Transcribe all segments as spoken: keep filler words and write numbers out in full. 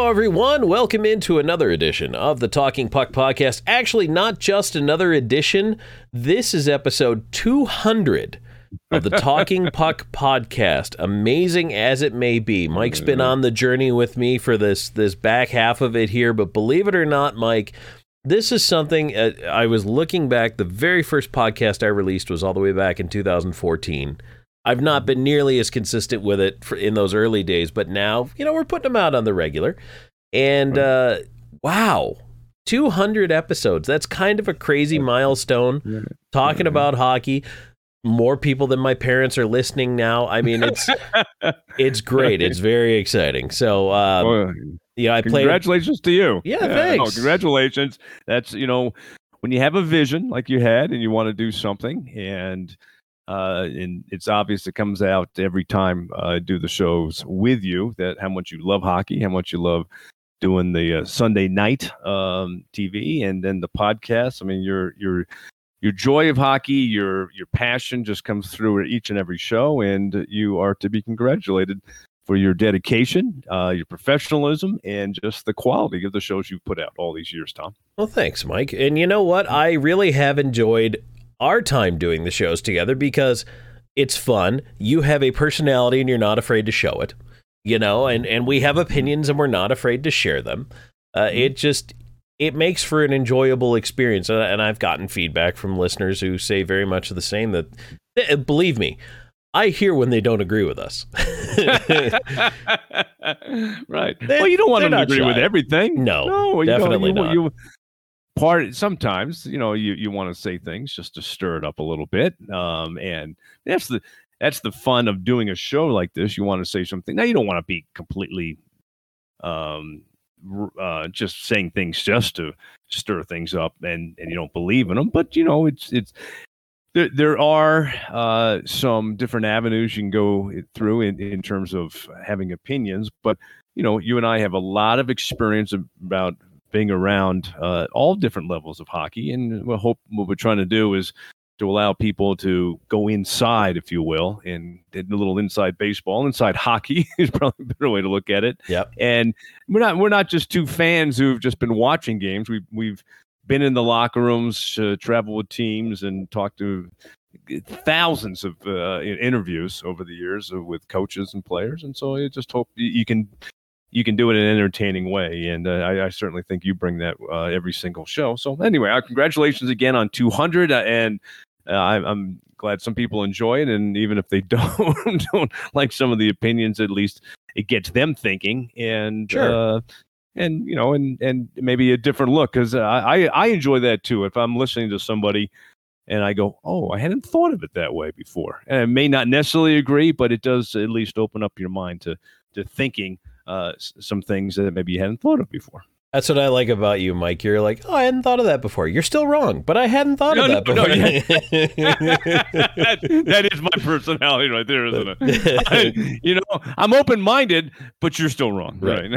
Hello, everyone. Welcome into another edition of the Talking Puck Podcast. Actually, not just another edition. This is episode two hundred of the Talking Puck Podcast. Amazing as it may be. Mike's been on the journey with me for this, this back half of it here, but believe it or not, Mike, this is something uh, I was looking back. The very first podcast I released was all the way back in two thousand fourteen. I've not been nearly as consistent with it for, in those early days, but now, you know, we're putting them out on the regular. And uh, wow, two hundred episodes. That's kind of a crazy milestone. Talking about hockey. More people than my parents are listening now. I mean, it's it's great. It's very exciting. So, um, well, yeah, I played. Congratulations to you. Yeah, yeah thanks. No, congratulations. That's, you know, when you have a vision like you had and you want to do something, and uh, and it's obvious it comes out every time I do the shows with you that how much you love hockey, how much you love doing the uh, Sunday night um, T V, and then the podcast. I mean, you're you're. Your joy of hockey, your your passion just comes through at each and every show, and you are to be congratulated for your dedication, uh, your professionalism, and just the quality of the shows you've put out all these years, Tom. Well, thanks, Mike. And you know what? I really have enjoyed our time doing the shows together because it's fun. You have a personality, and you're not afraid to show it. You know, and, and we have opinions, and we're not afraid to share them. Uh, it just... It makes for an enjoyable experience, and I've gotten feedback from listeners who say very much the same, that, believe me, I hear when they don't agree with us. Right. They, well, you don't want them to agree shy. with everything. No, no definitely you know, you, not. You, part, sometimes, you know, you, you want to say things just to stir it up a little bit, um, and that's the that's the fun of doing a show like this. You want to say something. Now, you don't want to be completely... Um, Uh, just saying things just to stir things up, and, and you don't believe in them. But you know, it's it's there. There are uh, some different avenues you can go through in, in terms of having opinions. But you know, you and I have a lot of experience about being around uh, all different levels of hockey, and we hope what we're trying to do is to allow people to go inside, if you will, and a little inside baseball, inside hockey is probably a better way to look at it. Yep. And we're not we're not just two fans who've just been watching games. We've we've been in the locker rooms, uh, traveled with teams, and talked to thousands of uh, interviews over the years with coaches and players. And so I just hope you can you can do it in an entertaining way. And uh, I, I certainly think you bring that uh, every single show. So anyway, uh, congratulations again on two hundred, uh, and Uh, I'm, I'm glad some people enjoy it, and even if they don't don't like some of the opinions, at least it gets them thinking, and sure. uh, and you know, and and maybe a different look, because I, I I enjoy that too. If I'm listening to somebody and I go, oh, I hadn't thought of it that way before, and I may not necessarily agree, but it does at least open up your mind to to thinking uh, some things that maybe you hadn't thought of before. That's what I like about you, Mike. You're like, oh, I hadn't thought of that before. You're still wrong, but I hadn't thought no, of that no, before. No, that, that is my personality right there, isn't it? I, you know, I'm open-minded, but you're still wrong. Right.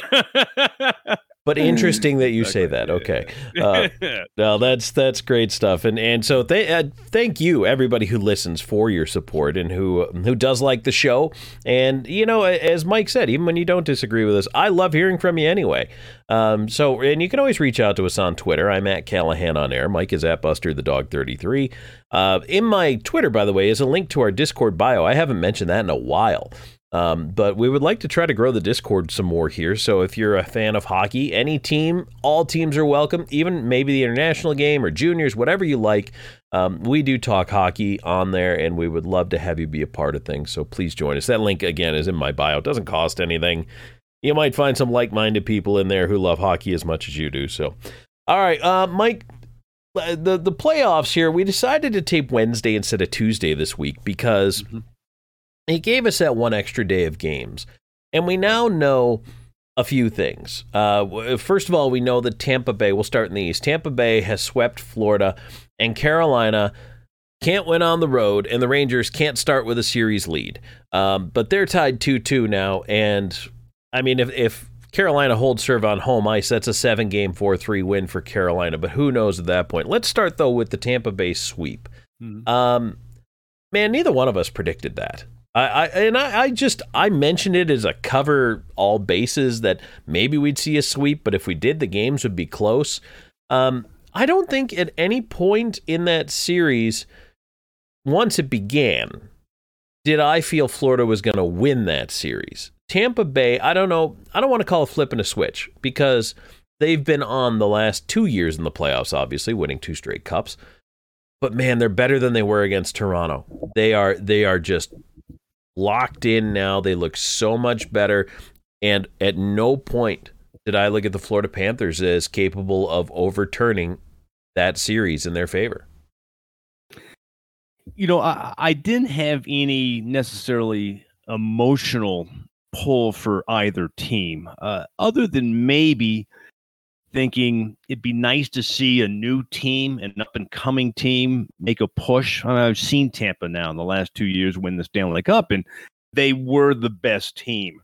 right? But interesting that you exactly. say that. Okay. Uh, no, that's that's great stuff. And and so th- uh, thank you, everybody who listens, for your support and who who does like the show. And, you know, as Mike said, even when you don't disagree with us, I love hearing from you anyway. Um, so, and you can always reach out to us on Twitter. I'm at Callahan on air. Mike is at Buster the Dog thirty-three. Uh, in my Twitter, by the way, is a link to our Discord bio. I haven't mentioned that in a while. Um, but we would like to try to grow the Discord some more here. So if you're a fan of hockey, any team, all teams are welcome, even maybe the international game or juniors, whatever you like. Um, we do talk hockey on there, and we would love to have you be a part of things. So please join us. That link, again, is in my bio. It doesn't cost anything. You might find some like-minded people in there who love hockey as much as you do. So, all right, uh, Mike, the, the playoffs here, we decided to tape Wednesday instead of Tuesday this week because... Mm-hmm. He gave us that one extra day of games, and we now know a few things. Uh, first of all, we know that Tampa Bay, we'll start in the East, Tampa Bay has swept Florida, and Carolina can't win on the road, and the Rangers can't start with a series lead. Um, but they're tied two two now, and, I mean, if, if Carolina holds serve on home ice, that's a seven-game four three win for Carolina, but who knows at that point. Let's start, though, with the Tampa Bay sweep. Mm-hmm. Um, man, neither one of us predicted that. I, I and I, I just I mentioned it as a cover all bases that maybe we'd see a sweep, but if we did, the games would be close. Um, I don't think at any point in that series, once it began, did I feel Florida was going to win that series. Tampa Bay, I don't know, I don't want to call it flipping a switch because they've been on the last two years in the playoffs, obviously, winning two straight cups. But man, they're better than they were against Toronto. They are they are just locked in now. They look so much better. And at no point did I look at the Florida Panthers as capable of overturning that series in their favor. You know, I, I didn't have any necessarily emotional pull for either team, uh, other than maybe thinking it'd be nice to see a new team, an up-and-coming team, make a push. I mean, I've seen Tampa now in the last two years win the Stanley Cup, and they were the best team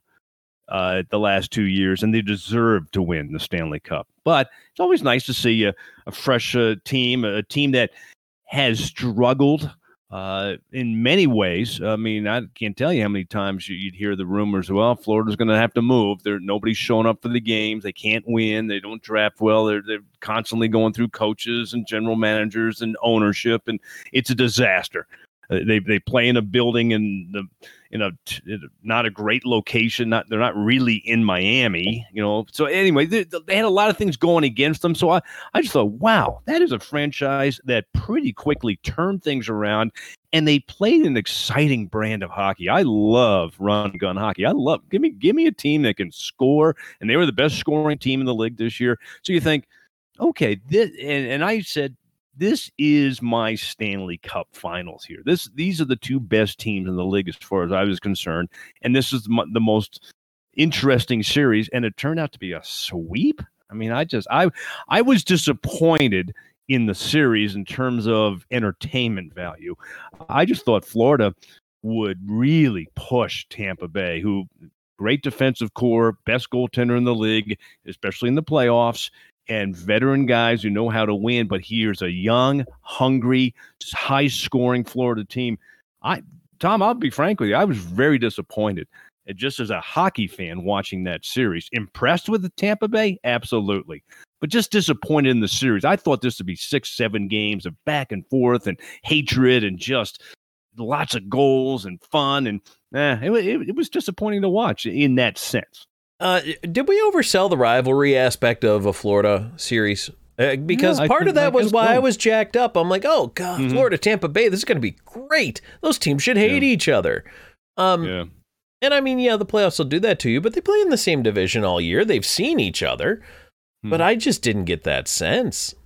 uh, the last two years, and they deserved to win the Stanley Cup. But it's always nice to see a, a fresh uh, team, a team that has struggled Uh, in many ways. I mean, I can't tell you how many times you'd hear the rumors, well, Florida's going to have to move. They're, nobody's showing up for the games. They can't win. They don't draft well. They're, they're constantly going through coaches and general managers and ownership, and it's a disaster. Uh, they they play in a building in the in a, in a not a great location. Not they're not really in Miami, you know. So anyway, they, they had a lot of things going against them. So I I just thought, wow, that is a franchise that pretty quickly turned things around, and they played an exciting brand of hockey. I love run gun hockey. I love give me give me a team that can score, and they were the best scoring team in the league this year. So you think, okay, this, and, and I said, this is my Stanley Cup finals here. This, these are the two best teams in the league as far as I was concerned. And this is the, the most interesting series. And it turned out to be a sweep. I mean, I just, I, I was disappointed in the series in terms of entertainment value. I just thought Florida would really push Tampa Bay, who great defensive core, best goaltender in the league, especially in the playoffs, and veteran guys who know how to win. But here's a young, hungry, high-scoring Florida team. I, Tom, I'll be frank with you, I was very disappointed. And just as a hockey fan watching that series, impressed with the Tampa Bay? Absolutely. But just disappointed in the series. I thought this would be six, seven games of back and forth and hatred and just lots of goals and fun. And eh, it, it, it was disappointing to watch in that sense. Uh, did we oversell the rivalry aspect of a Florida series? Uh, because yeah, part of that was why so. I was jacked up. I'm like, oh, God, mm-hmm. Florida, Tampa Bay, this is going to be great. Those teams should hate yeah. each other. Um, yeah. And I mean, yeah, the playoffs will do that to you, but they play in the same division all year. They've seen each other, hmm. but I just didn't get that sense.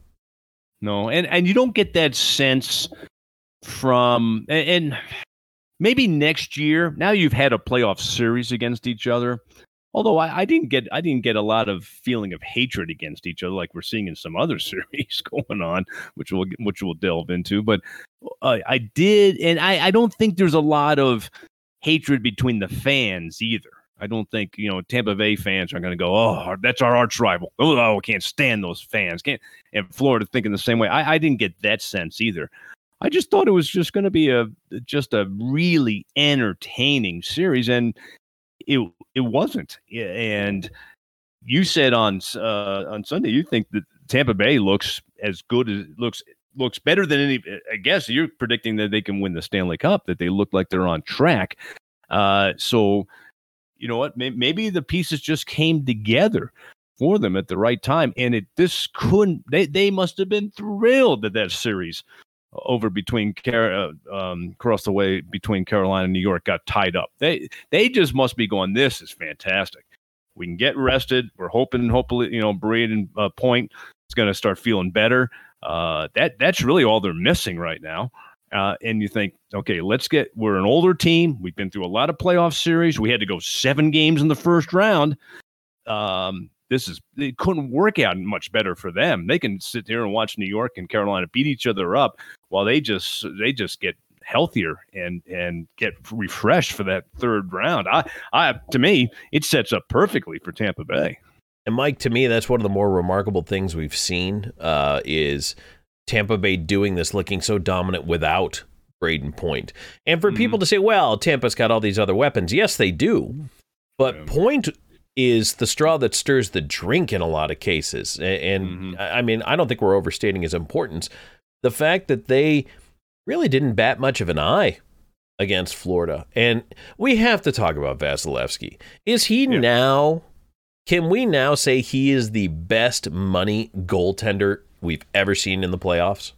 No, and, and you don't get that sense from, and, and maybe next year, now you've had a playoff series against each other. Although I, I didn't get, I didn't get a lot of feeling of hatred against each other like we're seeing in some other series going on, which we'll which we'll delve into. But uh, I did, and I, I don't think there's a lot of hatred between the fans either. I don't think you know Tampa Bay fans are going to go, oh, that's our arch rival. Oh, I can't stand those fans. Can't and Florida thinking the same way. I, I didn't get that sense either. I just thought it was just going to be a just a really entertaining series, and it it wasn't. And you said on uh, on Sunday you think that Tampa Bay looks as good as looks looks better than any. I guess you're predicting that they can win the Stanley Cup. That they look like they're on track. Uh, so you know what? Maybe the pieces just came together for them at the right time, and it this couldn't. They they must have been thrilled that that series over between uh, um, across the way between Carolina and New York got tied up. They they just must be going, this is fantastic. We can get rested. We're hoping, hopefully, you know, Braden uh, Point is going to start feeling better. Uh, that that's really all they're missing right now. Uh, and you think, okay, let's get. We're an older team. We've been through a lot of playoff series. We had to go seven games in the first round. Um, This is it couldn't work out much better for them. They can sit here and watch New York and Carolina beat each other up while they just they just get healthier and and get refreshed for that third round. I I to me it sets up perfectly for Tampa Bay. And Mike, to me, that's one of the more remarkable things we've seen uh, is Tampa Bay doing this, looking so dominant without Braden Point. And for mm-hmm. people to say, well, Tampa's got all these other weapons. Yes, they do. But yeah. Point is the straw that stirs the drink in a lot of cases. And, mm-hmm. I mean, I don't think we're overstating his importance. The fact that they really didn't bat much of an eye against Florida. And we have to talk about Vasilevsky. Is he yeah. now, can we now say he is the best money goaltender we've ever seen in the playoffs?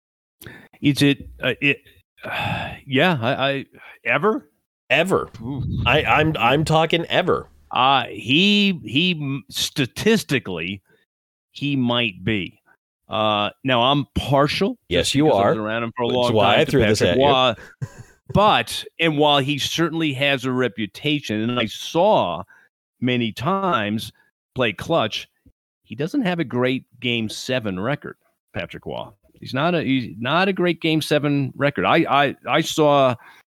Is it, uh, it uh, yeah, I, I, ever? Ever. I, I'm, I'm talking ever. Uh, he, he, statistically, he might be. Uh, now I'm partial. Yes, you are. I've been around him for a long That's why time. I threw this at Waugh. you. But, and while he certainly has a reputation, and I saw many times play clutch, he doesn't have a great game seven record, Patrick Waugh. He's not a, he's not a great game seven record. I, I, I saw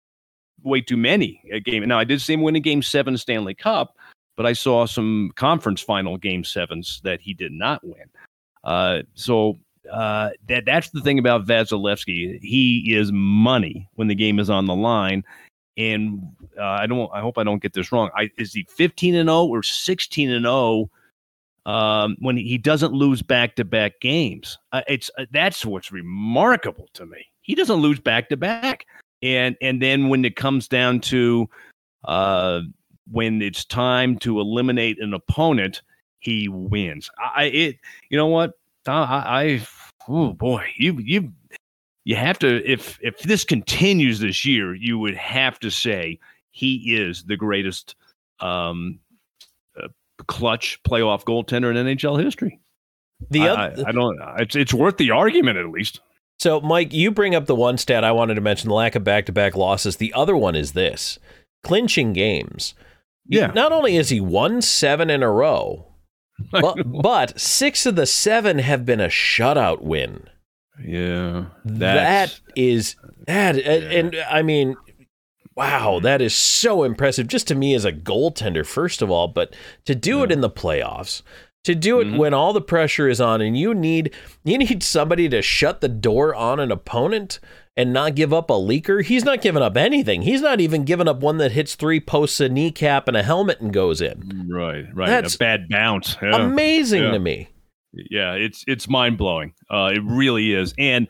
way too many a game. Now I did see him win a game seven Stanley Cup, but I saw some conference final game sevens that he did not win. Uh, so uh, that that's the thing about Vasilevsky. He is money when the game is on the line, and uh, I don't. I hope I don't get this wrong. I, is he fifteen and zero or sixteen and zero um, when he doesn't lose back to back games? Uh, it's uh, that's what's remarkable to me. He doesn't lose back to back, and and then when it comes down to uh, when it's time to eliminate an opponent, he wins. I it you know what I, I oh boy you you you have to if if this continues this year, you would have to say he is the greatest um, uh, clutch playoff goaltender in N H L history. The I, other, I, I don't it's it's worth the argument at least. So Mike, you bring up the one stat I wanted to mention, the lack of back-to-back losses. The other one is this: clinching games. Yeah. Not only has he won seven in a row, but, but six of the seven have been a shutout win. Yeah. That is that. Yeah. And I mean, wow, that is so impressive just to me as a goaltender, first of all, but to do yeah. it in the playoffs, to do it mm-hmm. when all the pressure is on and you need you need somebody to shut the door on an opponent and not give up a leaker. He's not giving up anything. He's not even giving up one that hits three posts, a kneecap, and a helmet and goes in. Right, right. That's a bad bounce. Yeah. Amazing yeah. to me. Yeah, it's it's mind blowing. Uh, it really is. And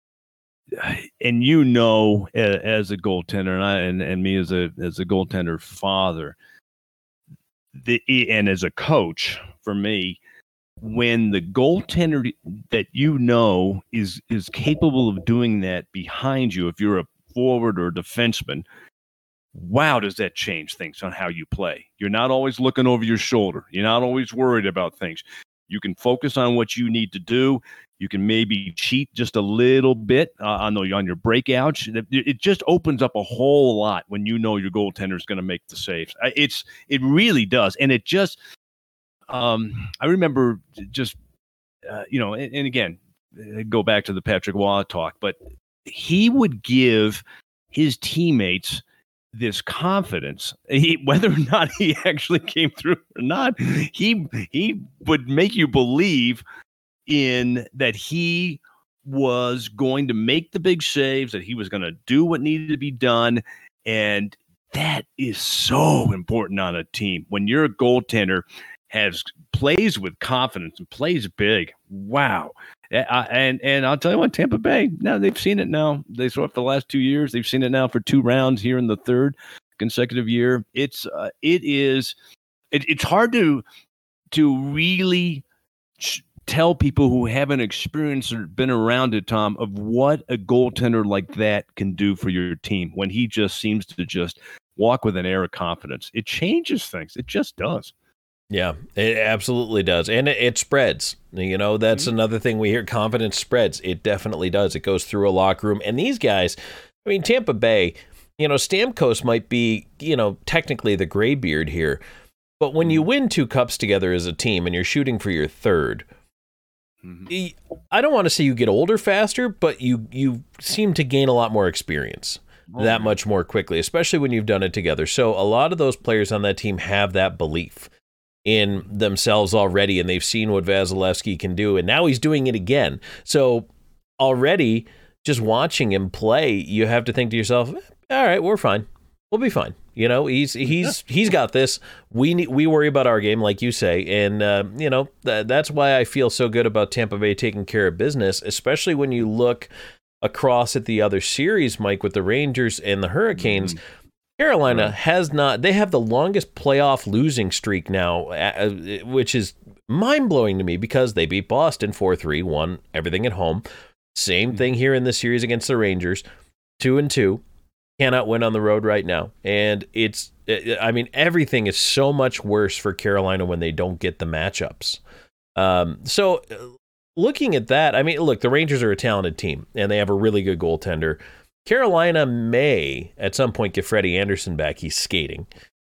and you know, as a goaltender, and I, and, and me as a as a goaltender father, the and as a coach for me, when the goaltender that you know is is capable of doing that behind you, if you're a forward or a defenseman, wow, does that change things on how you play? You're not always looking over your shoulder. You're not always worried about things. You can focus on what you need to do. You can maybe cheat just a little bit uh, on, the, on your breakouts. It, it just opens up a whole lot when you know your goaltender is going to make the saves. It's It really does. And it just... Um, I remember just, uh, you know, and, and again, go back to the Patrick Waugh talk, but he would give his teammates this confidence, he, whether or not he actually came through or not, he he would make you believe in that he was going to make the big saves, that he was going to do what needed to be done, and that is so important on a team. When you're a goaltender, has plays with confidence and plays big. Wow. Uh, and and I'll tell you what, Tampa Bay, now they've seen it now. They saw it for the last two years. They've seen it now for two rounds here in the third consecutive year. It's uh, it is it, it's hard to to really ch- tell people who haven't experienced or been around it, Tom, of what a goaltender like that can do for your team when he just seems to just walk with an air of confidence. It changes things. It just does. Yeah, it absolutely does. And it, it spreads. You know, that's mm-hmm. another thing we hear. Confidence spreads. It definitely does. It goes through a locker room. And these guys, I mean, Tampa Bay, you know, Stamkos might be, you know, technically the graybeard here. But when you win two cups together as a team and you're shooting for your third, mm-hmm. I don't want to say you get older faster, but you, you seem to gain a lot more experience. Oh, that man. much more quickly, especially when you've done it together. So a lot of those players on that team have that belief in themselves already, and they've seen what Vasilevsky can do, and now he's doing it again. So already just watching him play, you have to think to yourself, all right, we're fine. We'll be fine. You know, he's he's he's got this. We need, we worry about our game, like you say, and uh, you know th- that's why I feel so good about Tampa Bay taking care of business, especially when you look across at the other series, Mike, with the Rangers and the Hurricanes. Mm-hmm. Carolina right. has not. They have the longest playoff losing streak now, uh, which is mind blowing to me because they beat Boston four three, won everything at home. Same mm-hmm. thing here in this series against the Rangers, two and two. Cannot win on the road right now. And it's, I mean, everything is so much worse for Carolina when they don't get the matchups. Um, so looking at that, I mean, look, the Rangers are a talented team and they have a really good goaltender. Carolina may at some point get Freddie Anderson back. He's skating.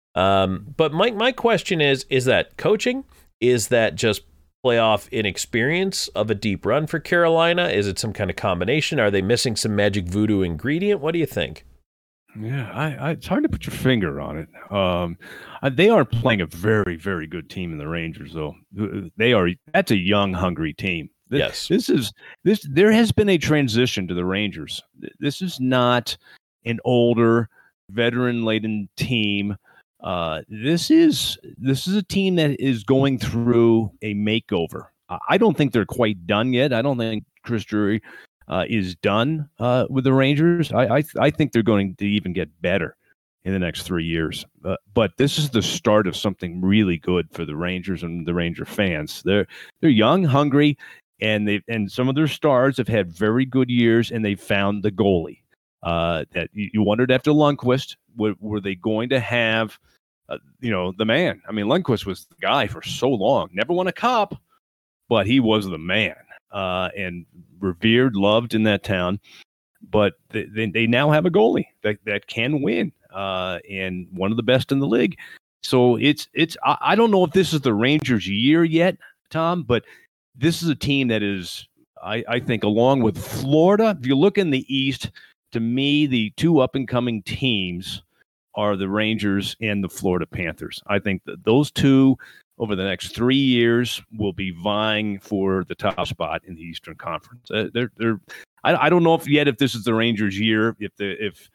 Um, but my, my question is, is that coaching? Is that just playoff inexperience of a deep run for Carolina? Is it some kind of combination? Are they missing some magic voodoo ingredient? What do you think? Yeah, I, I, it's hard to put your finger on it. Um, they are playing a very, very good team in the Rangers, though. They are. That's a young, hungry team. This, yes, this is this. There has been a transition to the Rangers. This is not an older, veteran-laden team. Uh, this is this is a team that is going through a makeover. I don't think they're quite done yet. I don't think Chris Drury Uh, is done uh, with the Rangers. I, I I think they're going to even get better in the next three years. Uh, but this is the start of something really good for the Rangers and the Ranger fans. They're they're young, hungry, and they and some of their stars have had very good years, and they found the goalie. Uh, that you, you wondered after Lundqvist, were, were they going to have, uh, you know, the man? I mean, Lundqvist was the guy for so long. Never won a cup, but he was the man. Uh, and revered, loved in that town, but they, they, they now have a goalie that, that can win, uh, and one of the best in the league. So it's it's I, I don't know if this is the Rangers' year yet, Tom, but this is a team that is, I, I think, along with Florida. If you look in the East, to me, the two up and coming teams are the Rangers and the Florida Panthers. I think that those two, over the next three years, will be vying for the top spot in the Eastern Conference. Uh, they're, they're, I, I don't know if yet if this is the Rangers' year. If the if,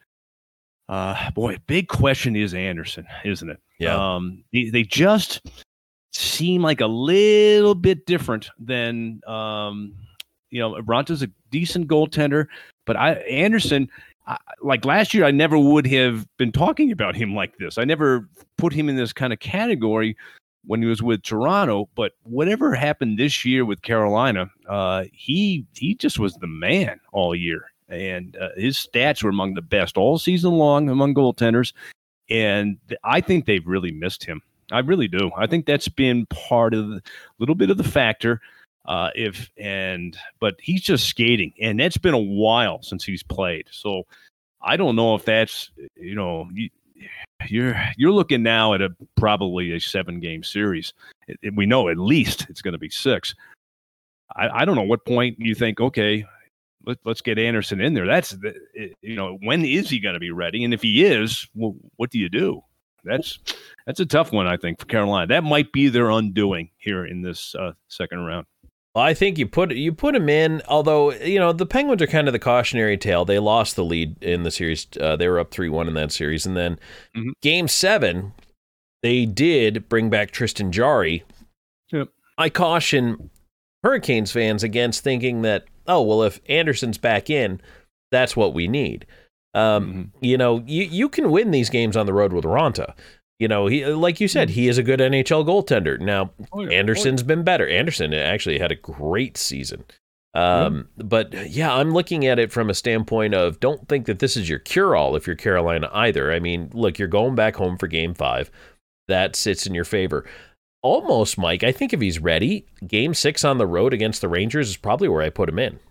uh, boy, big question is Anderson, isn't it? Yeah. Um, they, they just seem like a little bit different than, um, you know, Raanta's a decent goaltender, but I Anderson. I, like last year, I never would have been talking about him like this. I never put him in this kind of category when he was with Toronto, but whatever happened this year with Carolina, uh, he he just was the man all year, and uh, his stats were among the best all season long among goaltenders, and I think they've really missed him. I really do. I think that's been part of a little bit of the factor. Uh, if and but he's just skating, and that's been a while since he's played. So I don't know if that's you know. You, You're you're looking now at a probably a seven game series. It, it, we know at least it's going to be six. I, I don't know what point you think. Okay, let, let's get Anderson in there. That's the, it, you know when is he going to be ready? And if he is, well, what do you do? That's that's a tough one, I think, for Carolina. That might be their undoing here in this uh, second round. Well, I think you put you put him in, although, you know, the Penguins are kind of the cautionary tale. They lost the lead in the series. Uh, they were up three one in that series. And then mm-hmm. game seven, they did bring back Tristan Jarry. Yep. I caution Hurricanes fans against thinking that, oh, well, if Anderson's back in, that's what we need. Um, mm-hmm. You know, you, you can win these games on the road with Raanta. You know, he like you said, he is a good N H L goaltender. Now, oh, yeah. Anderson's oh, yeah. been better. Anderson actually had a great season. Um, yeah. But, yeah, I'm looking at it from a standpoint of don't think that this is your cure-all if you're Carolina either. I mean, look, you're going back home for game five. That sits in your favor. Almost, Mike, I think if he's ready, game six on the road against the Rangers is probably where I put him in.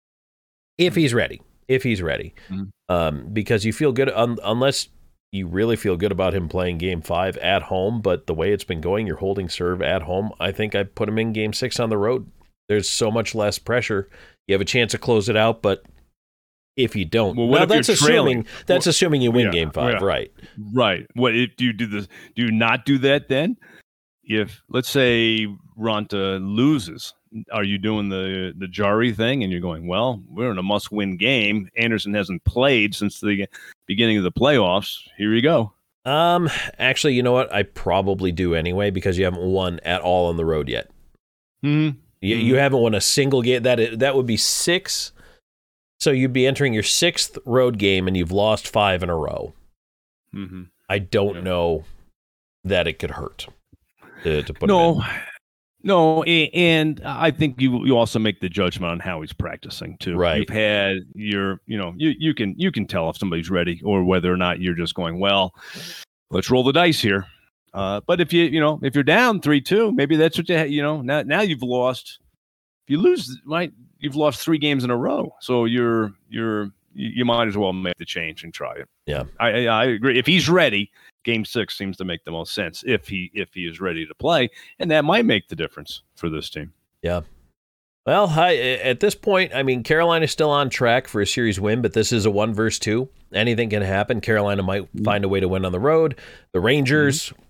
If he's ready. If he's ready. Mm-hmm. Um, because you feel good, un- unless... you really feel good about him playing game five at home, but the way it's been going, you're holding serve at home. I think I put him in game six on the road. There's so much less pressure. You have a chance to close it out, but if you don't, well, what now if that's you're assuming trailing? that's well, assuming you win yeah, game five, yeah. right? Right. What if do you do this? Do you not do that then? if let's say Ronta loses, are you doing the the Jari thing and you're going, well, we're in a must-win game. Anderson hasn't played since the beginning of the playoffs. Here you go. Um, actually, you know what? I probably do anyway because you haven't won at all on the road yet. Mm-hmm. You, mm-hmm. you haven't won a single game. That that would be six. So you'd be entering your sixth road game and you've lost five in a row. Mm-hmm. I don't yeah. know that it could hurt to, to put no. him in. No, and I think you you also make the judgment on how he's practicing too. Right. You've had your, you know, you, you can you can tell if somebody's ready or whether or not you're just going, well, let's roll the dice here. Uh, but if you you know if you're down three two, maybe that's what you ha- you know now now you've lost. If you lose, right, you've lost three games in a row. So you're you're you might as well make the change and try it. Yeah, I I agree. If he's ready. Game six seems to make the most sense if he if he is ready to play, and that might make the difference for this team. Yeah. Well, I, at this point, I mean, Carolina's still on track for a series win, but this is a one versus two. Anything can happen. Carolina might find a way to win on the road. The Rangers, mm-hmm.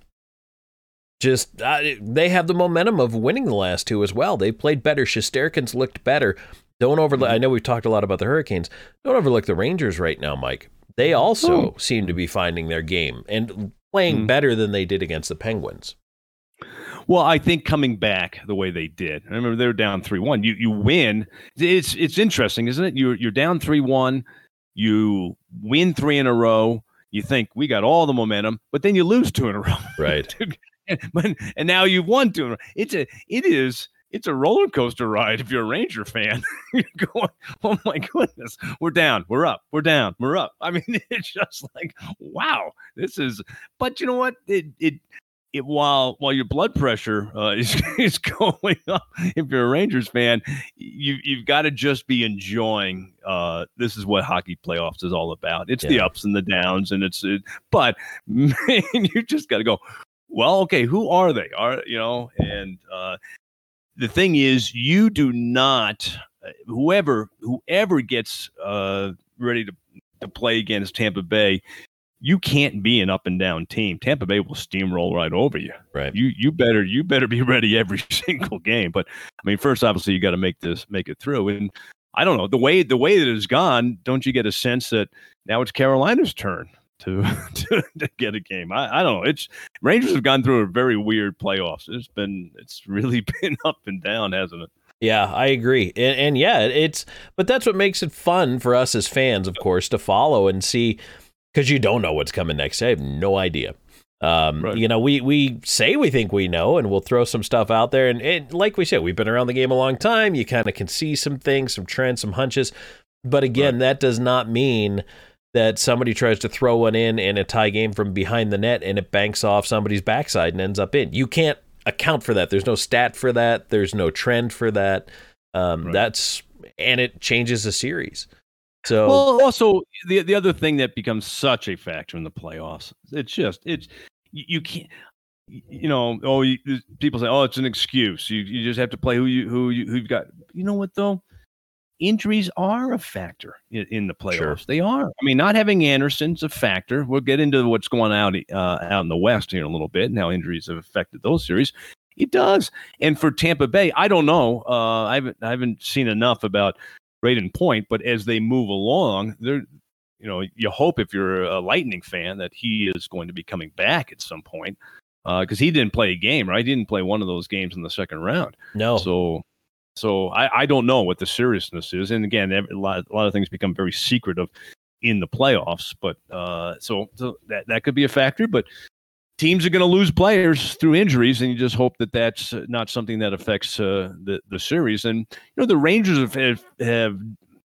just uh, they have the momentum of winning the last two as well. They played better. Shesterkin's looked better. Don't overlook. Mm-hmm. I know we've talked a lot about the Hurricanes. Don't overlook the Rangers right now, Mike. They also oh. seem to be finding their game and playing mm. better than they did against the Penguins. Well, I think coming back the way they did. I remember they were down three one. You you win. It's it's interesting, isn't it? You're you're down three one. You win three in a row. You think we got all the momentum, but then you lose two in a row. Right. and, and now you've won two in a row. It's a it is. It's a roller coaster ride if you're a Ranger fan. You're going, oh my goodness, we're down, we're up, we're down, we're up. I mean, it's just like, wow, this is. But you know what? It it it while while your blood pressure uh, is is going up, if you're a Rangers fan, you you've got to just be enjoying. Uh, this is what hockey playoffs is all about. It's yeah. the ups and the downs, and it's. It, but man, you just got to go. Well, okay, who are they? Are you know and. Uh, The thing is, you do not, whoever whoever gets uh, ready to, to play against Tampa Bay, you can't be an up and down team. Tampa Bay will steamroll right over you. Right. You you better you better be ready every single game. But I mean, first, obviously, you got to make this make it through. And I don't know the way the way that it's gone. Don't you get a sense that now it's Carolina's turn to to, to get a game? I, I don't know. It's Rangers have gone through a very weird playoffs. It's been it's really been up and down, hasn't it? Yeah, I agree. And, and yeah, it's but that's what makes it fun for us as fans, of course, to follow and see because you don't know what's coming next. I have no idea. Um, right. You know, we we say we think we know, and we'll throw some stuff out there. And, and like we said, we've been around the game a long time. You kind of can see some things, some trends, some hunches. But again, right. that does not mean that somebody tries to throw one in in a tie game from behind the net and it banks off somebody's backside and ends up in. You can't account for that. There's no stat for that. There's no trend for that. Um, right. That's and it changes the series. So well, also the the other thing that becomes such a factor in the playoffs, it's just it's you, you can't. You know, oh, you, people say, oh, it's an excuse. You you just have to play who you who you who you've got. You know what though? Injuries are a factor in, in the playoffs. Sure. They are. I mean, not having Anderson's a factor. We'll get into what's going on out uh, out in the West here in a little bit and how injuries have affected those series. It does. And for Tampa Bay, I don't know. Uh, I haven't I haven't seen enough about Brayden Point, but as they move along, they're you know you hope if you're a Lightning fan that he is going to be coming back at some point because uh, he didn't play a game, right? He didn't play one of those games in the second round. No. So. So I, I don't know what the seriousness is, and again, every, a lot a lot of things become very secretive in the playoffs. But uh, so, so that that could be a factor. But teams are going to lose players through injuries, and you just hope that that's not something that affects uh, the the series. And you know, the Rangers have have have,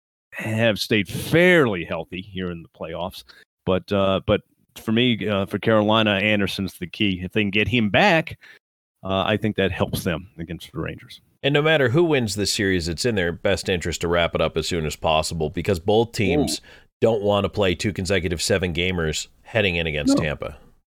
have stayed fairly healthy here in the playoffs. But uh, but for me, uh, for Carolina, Anderson's the key. If they can get him back, uh, I think that helps them against the Rangers. And no matter who wins this series, it's in their best interest to wrap it up as soon as possible because both teams Ooh. don't want to play two consecutive seven-gamers heading in against no. Tampa.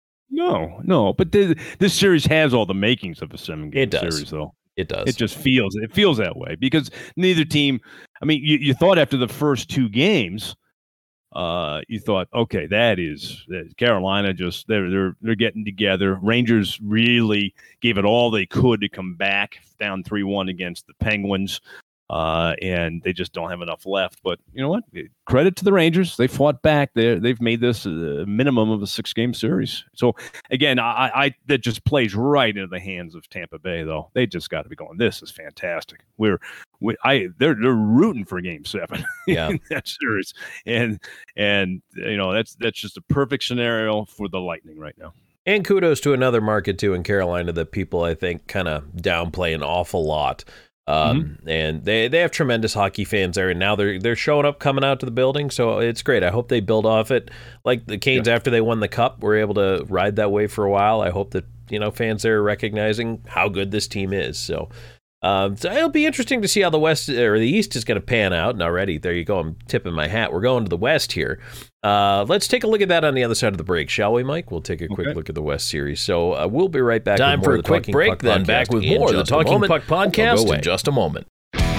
No, no. But the, this series has all the makings of a seven-game series, though. It does. It just feels it feels that way because neither team – I mean, you, you thought after the first two games uh, you thought, okay, that is that Carolina. Just they're they're they're getting together. Rangers really gave it all they could to come back down three one against the Penguins. Uh, and they just don't have enough left. But you know what? Credit to the Rangers. They fought back. They they've made this a minimum of a six game series. So again, I, I that just plays right into the hands of Tampa Bay. Though they just got to be going, this is fantastic. We're we I they're they're rooting for Game Seven yeah. in that series, and and you know that's that's just a perfect scenario for the Lightning right now. And kudos to another market too in Carolina that people I think kind of downplay an awful lot. Um, mm-hmm. And they, they have tremendous hockey fans there, and now they're they're showing up, coming out to the building, so it's great. I hope they build off it, like the Canes yeah. after they won the Cup were able to ride that wave for a while. I hope that you know fans there are recognizing how good this team is. So, um, so it'll be interesting to see how the West or the East is going to pan out. And already, there you go. I'm tipping my hat. We're going to the West here. Uh, let's take a look at that on the other side of the break, shall we, Mike? We'll take a quick okay. look at the West Series. So uh, we'll be right back. Time with more for a of the quick Talking break, Puck then back with more of the Talking Puck podcast in just a moment.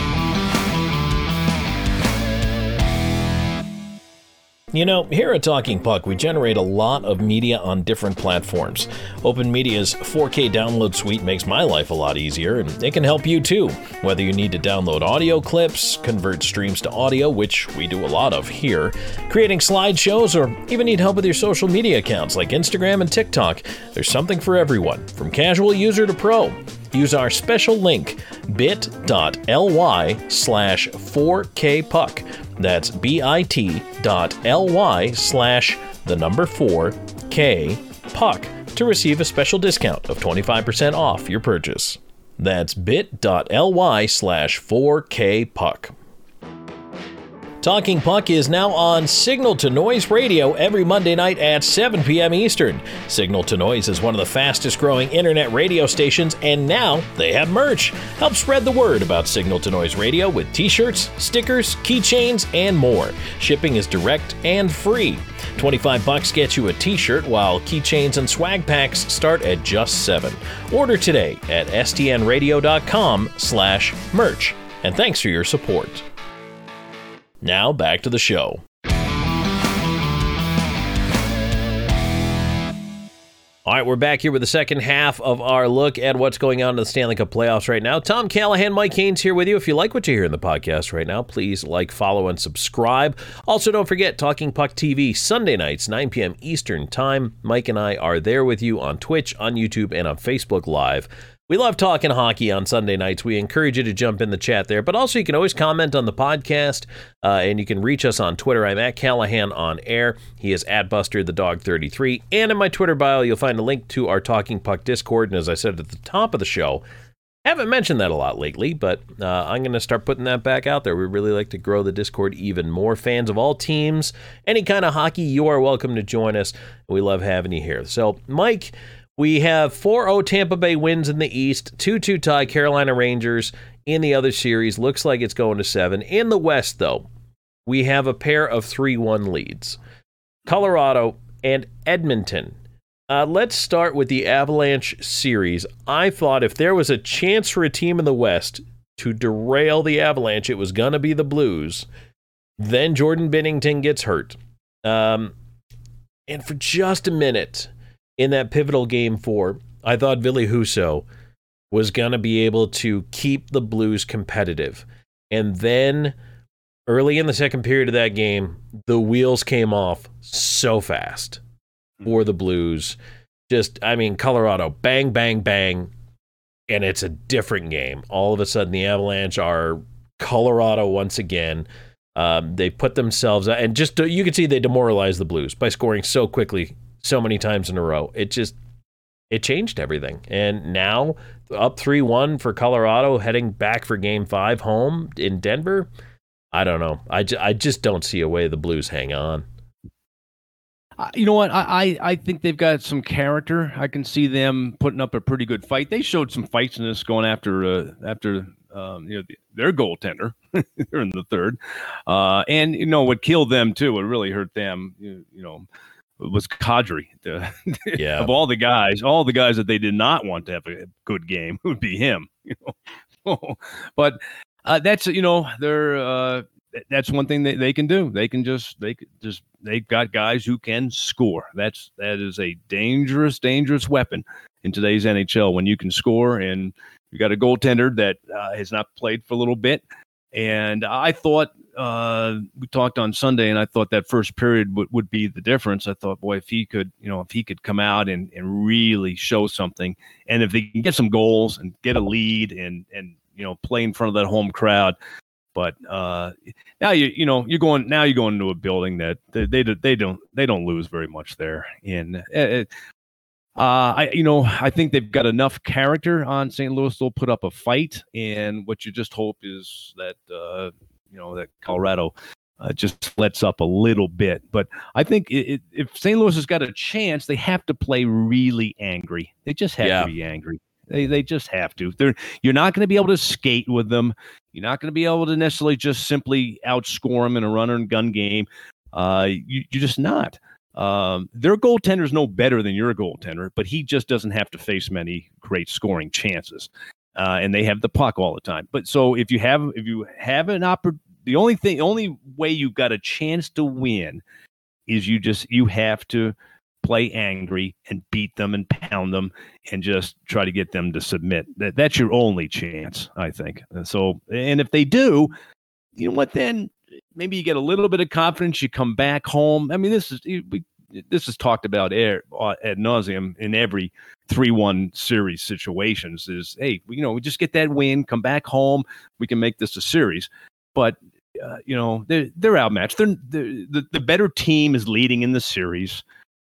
You know, here at Talking Puck, we generate a lot of media on different platforms. Open Media's four K download suite makes my life a lot easier, and it can help you too. Whether you need to download audio clips, convert streams to audio, which we do a lot of here, creating slideshows, or even need help with your social media accounts like Instagram and TikTok, there's something for everyone, from casual user to pro. Use our special link, bit.ly slash 4kpuck. That's bit.ly slash the number four K puck to receive a special discount of twenty-five percent off your purchase. That's bit.ly slash 4kpuck. Talking Puck is now on Signal to Noise Radio every Monday night at seven p.m. Eastern. Signal to Noise is one of the fastest growing internet radio stations, and now they have merch. Help spread the word about Signal to Noise Radio with t-shirts, stickers, keychains, and more. Shipping is direct and free. twenty-five bucks gets you a t-shirt, while keychains and swag packs start at just seven. Order today at stnradio.com slash merch. And thanks for your support. Now back to the show. All right, we're back here with the second half of our look at what's going on in the Stanley Cup playoffs right now. Tom Callahan, Mike Haynes here with you. If you like what you hear in the podcast right now, please like, follow, and subscribe. Also, don't forget, Talking Puck T V, Sunday nights, nine p.m. Eastern Time. Mike and I are there with you on Twitch, on YouTube, and on Facebook Live. We love talking hockey on Sunday nights. We encourage you to jump in the chat there, but also you can always comment on the podcast, uh, and you can reach us on Twitter. I'm at Callahan on air. He is at Buster the Dog thirty-three, and in my Twitter bio, you'll find a link to our Talking Puck Discord. And as I said at the top of the show, haven't mentioned that a lot lately, but uh, I'm going to start putting that back out there. We really like to grow the Discord even more. Fans of all teams, any kind of hockey, you are welcome to join us. We love having you here. So, Mike, we have four oh Tampa Bay wins in the East, two two tie Carolina Rangers in the other series. Looks like it's going to seven. In the West, though, we have a pair of three one leads. Colorado and Edmonton. Uh, let's start with the Avalanche series. I thought if there was a chance for a team in the West to derail the Avalanche, it was going to be the Blues. Then Jordan Binnington gets hurt. Um, and for just a minute in that pivotal game four, I thought Ville Husso was going to be able to keep the Blues competitive. And then early in the second period of that game, the wheels came off so fast for the Blues. Just, I mean, Colorado, bang, bang, bang, and it's a different game. All of a sudden, the Avalanche are Colorado once again. Um, they put themselves, and just you can see they demoralized the Blues by scoring so quickly, so many times in a row. It just, it changed everything. And now, up three one for Colorado, heading back for game five home in Denver. I don't know. I, ju- I just don't see a way the Blues hang on. Uh, you know what? I, I I think they've got some character. I can see them putting up a pretty good fight. They showed some fightsiness going after uh, after um, you know their goaltender. They're in the third, uh, and you know what killed them too. What really hurt them, you, you know, was Kadri. The, yeah. Of all the guys, all the guys that they did not want to have a good game would be him. You know, but uh, that's you know they're. Uh, that's one thing that they can do. They can just they could just they've got guys who can score. That's that is a dangerous, dangerous weapon in today's N H L when you can score, and you got a goaltender that uh, has not played for a little bit. And I thought uh, we talked on Sunday, and I thought that first period would, would be the difference. I thought, boy, if he could, you know, if he could come out and, and really show something, and if they can get some goals and get a lead and and you know play in front of that home crowd. But uh, now you you know you're going now you're going into a building that they they, they don't they don't lose very much there. And it, Uh, I, you know, I think they've got enough character on Saint Louis. They'll put up a fight, and what you just hope is that, uh, you know, that Colorado uh, just lets up a little bit. But I think it, it, if Saint Louis has got a chance, they have to play really angry. They just have yeah. to be angry. They they just have to. They're you're not going to be able to skate with them. You're not going to be able to necessarily just simply outscore them in a run and gun game. Uh, you, you're just not. Um, their goaltender is no better than your goaltender, but he just doesn't have to face many great scoring chances. Uh, and they have the puck all the time. But so if you have, if you have an oppor- the only thing, the only way you've got a chance to win is you just, you have to play angry and beat them and pound them and just try to get them to submit. That that's your only chance, I think. And so, and if they do, you know what, then maybe you get a little bit of confidence. You come back home. I mean, this is we, this is talked about air, uh, ad nauseum in every three one series situations. Is hey, you know, we just get that win, come back home, we can make this a series. But uh, you know, they're they're outmatched. They're, they're, the the better team is leading in the series.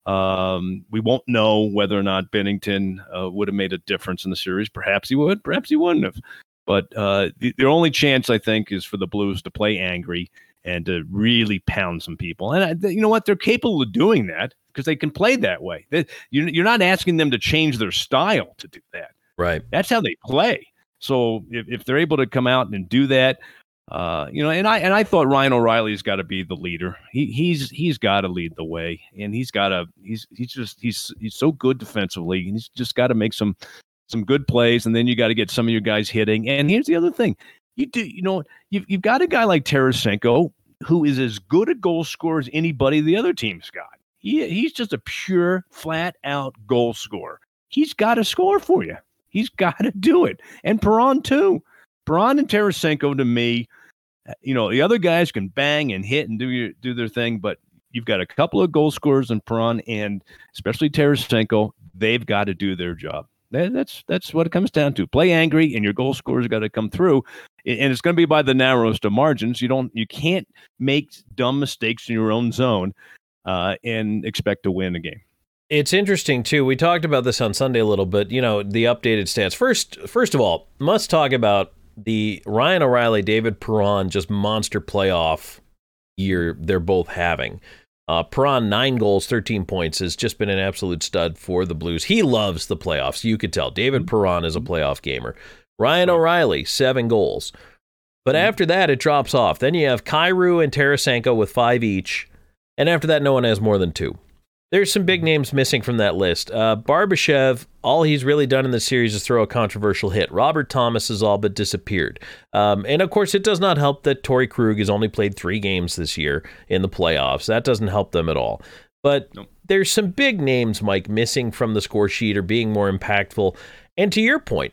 Um, we won't know whether or not Bennington uh, would have made a difference in the series. Perhaps he would. Perhaps he wouldn't have. But uh, the, their only chance, I think, is for the Blues to play angry and to really pound some people. And I, you know what? They're capable of doing that because they can play that way. They, you, you're not asking them to change their style to do that. Right. That's how they play. So if, if they're able to come out and do that, uh, you know, and I and I thought Ryan O'Reilly's got to be the leader. He he's he's got to lead the way, and he's got to he's he's just he's he's so good defensively, and he's just got to make some. some good plays, and then you got to get some of your guys hitting. And here's the other thing. You do, you know, you've, you've got a guy like Tarasenko who is as good a goal scorer as anybody the other team's got. He, he's just a pure, flat-out goal scorer. He's got to score for you. He's got to do it. And Perron, too. Perron and Tarasenko, to me, you know, the other guys can bang and hit and do your, do their thing, but you've got a couple of goal scorers in Perron, and especially Tarasenko. They've got to do their job. That's that's what it comes down to. Play angry, and your goal scorers got to come through, and it's going to be by the narrowest of margins. You don't, you can't make dumb mistakes in your own zone uh, and expect to win a game. It's interesting too. We talked about this on Sunday a little bit. You know, the updated stats. First, first of all, must talk about the Ryan O'Reilly, David Perron, just monster playoff year they're both having. Uh, Perron, nine goals, thirteen points, has just been an absolute stud for the Blues. He loves the playoffs. You could tell. David Perron is a playoff gamer. Ryan O'Reilly, seven goals. But after that, it drops off. Then you have Kyrou and Tarasenko with five each. And after that, no one has more than two. There's some big names missing from that list. Uh, Barbashev, all he's really done in the series is throw a controversial hit. Robert Thomas has all but disappeared. Um, and, of course, it does not help that Torrey Krug has only played three games this year in the playoffs. That doesn't help them at all. But nope. There's some big names, Mike, missing from the score sheet or being more impactful. And to your point,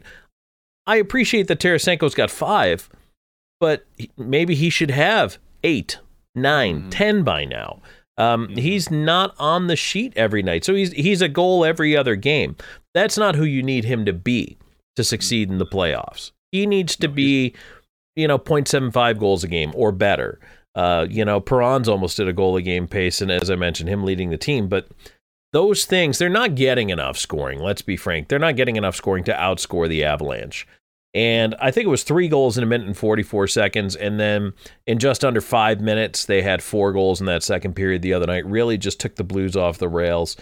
I appreciate that Tarasenko's got five, but maybe he should have eight, nine, mm-hmm. ten by now. Um, mm-hmm. He's not on the sheet every night, so he's he's a goal every other game. That's not who you need him to be to succeed in the playoffs. He needs to be, you know, point seven five goals a game or better. Uh, you know, Perron's almost at a goal a game pace, and as I mentioned, him leading the team. But those things, they're not getting enough scoring. Let's be frank. They're not getting enough scoring to outscore the Avalanche. And I think it was three goals in a minute and forty-four seconds. And then in just under five minutes, they had four goals in that second period the other night. Really just took the Blues off the rails.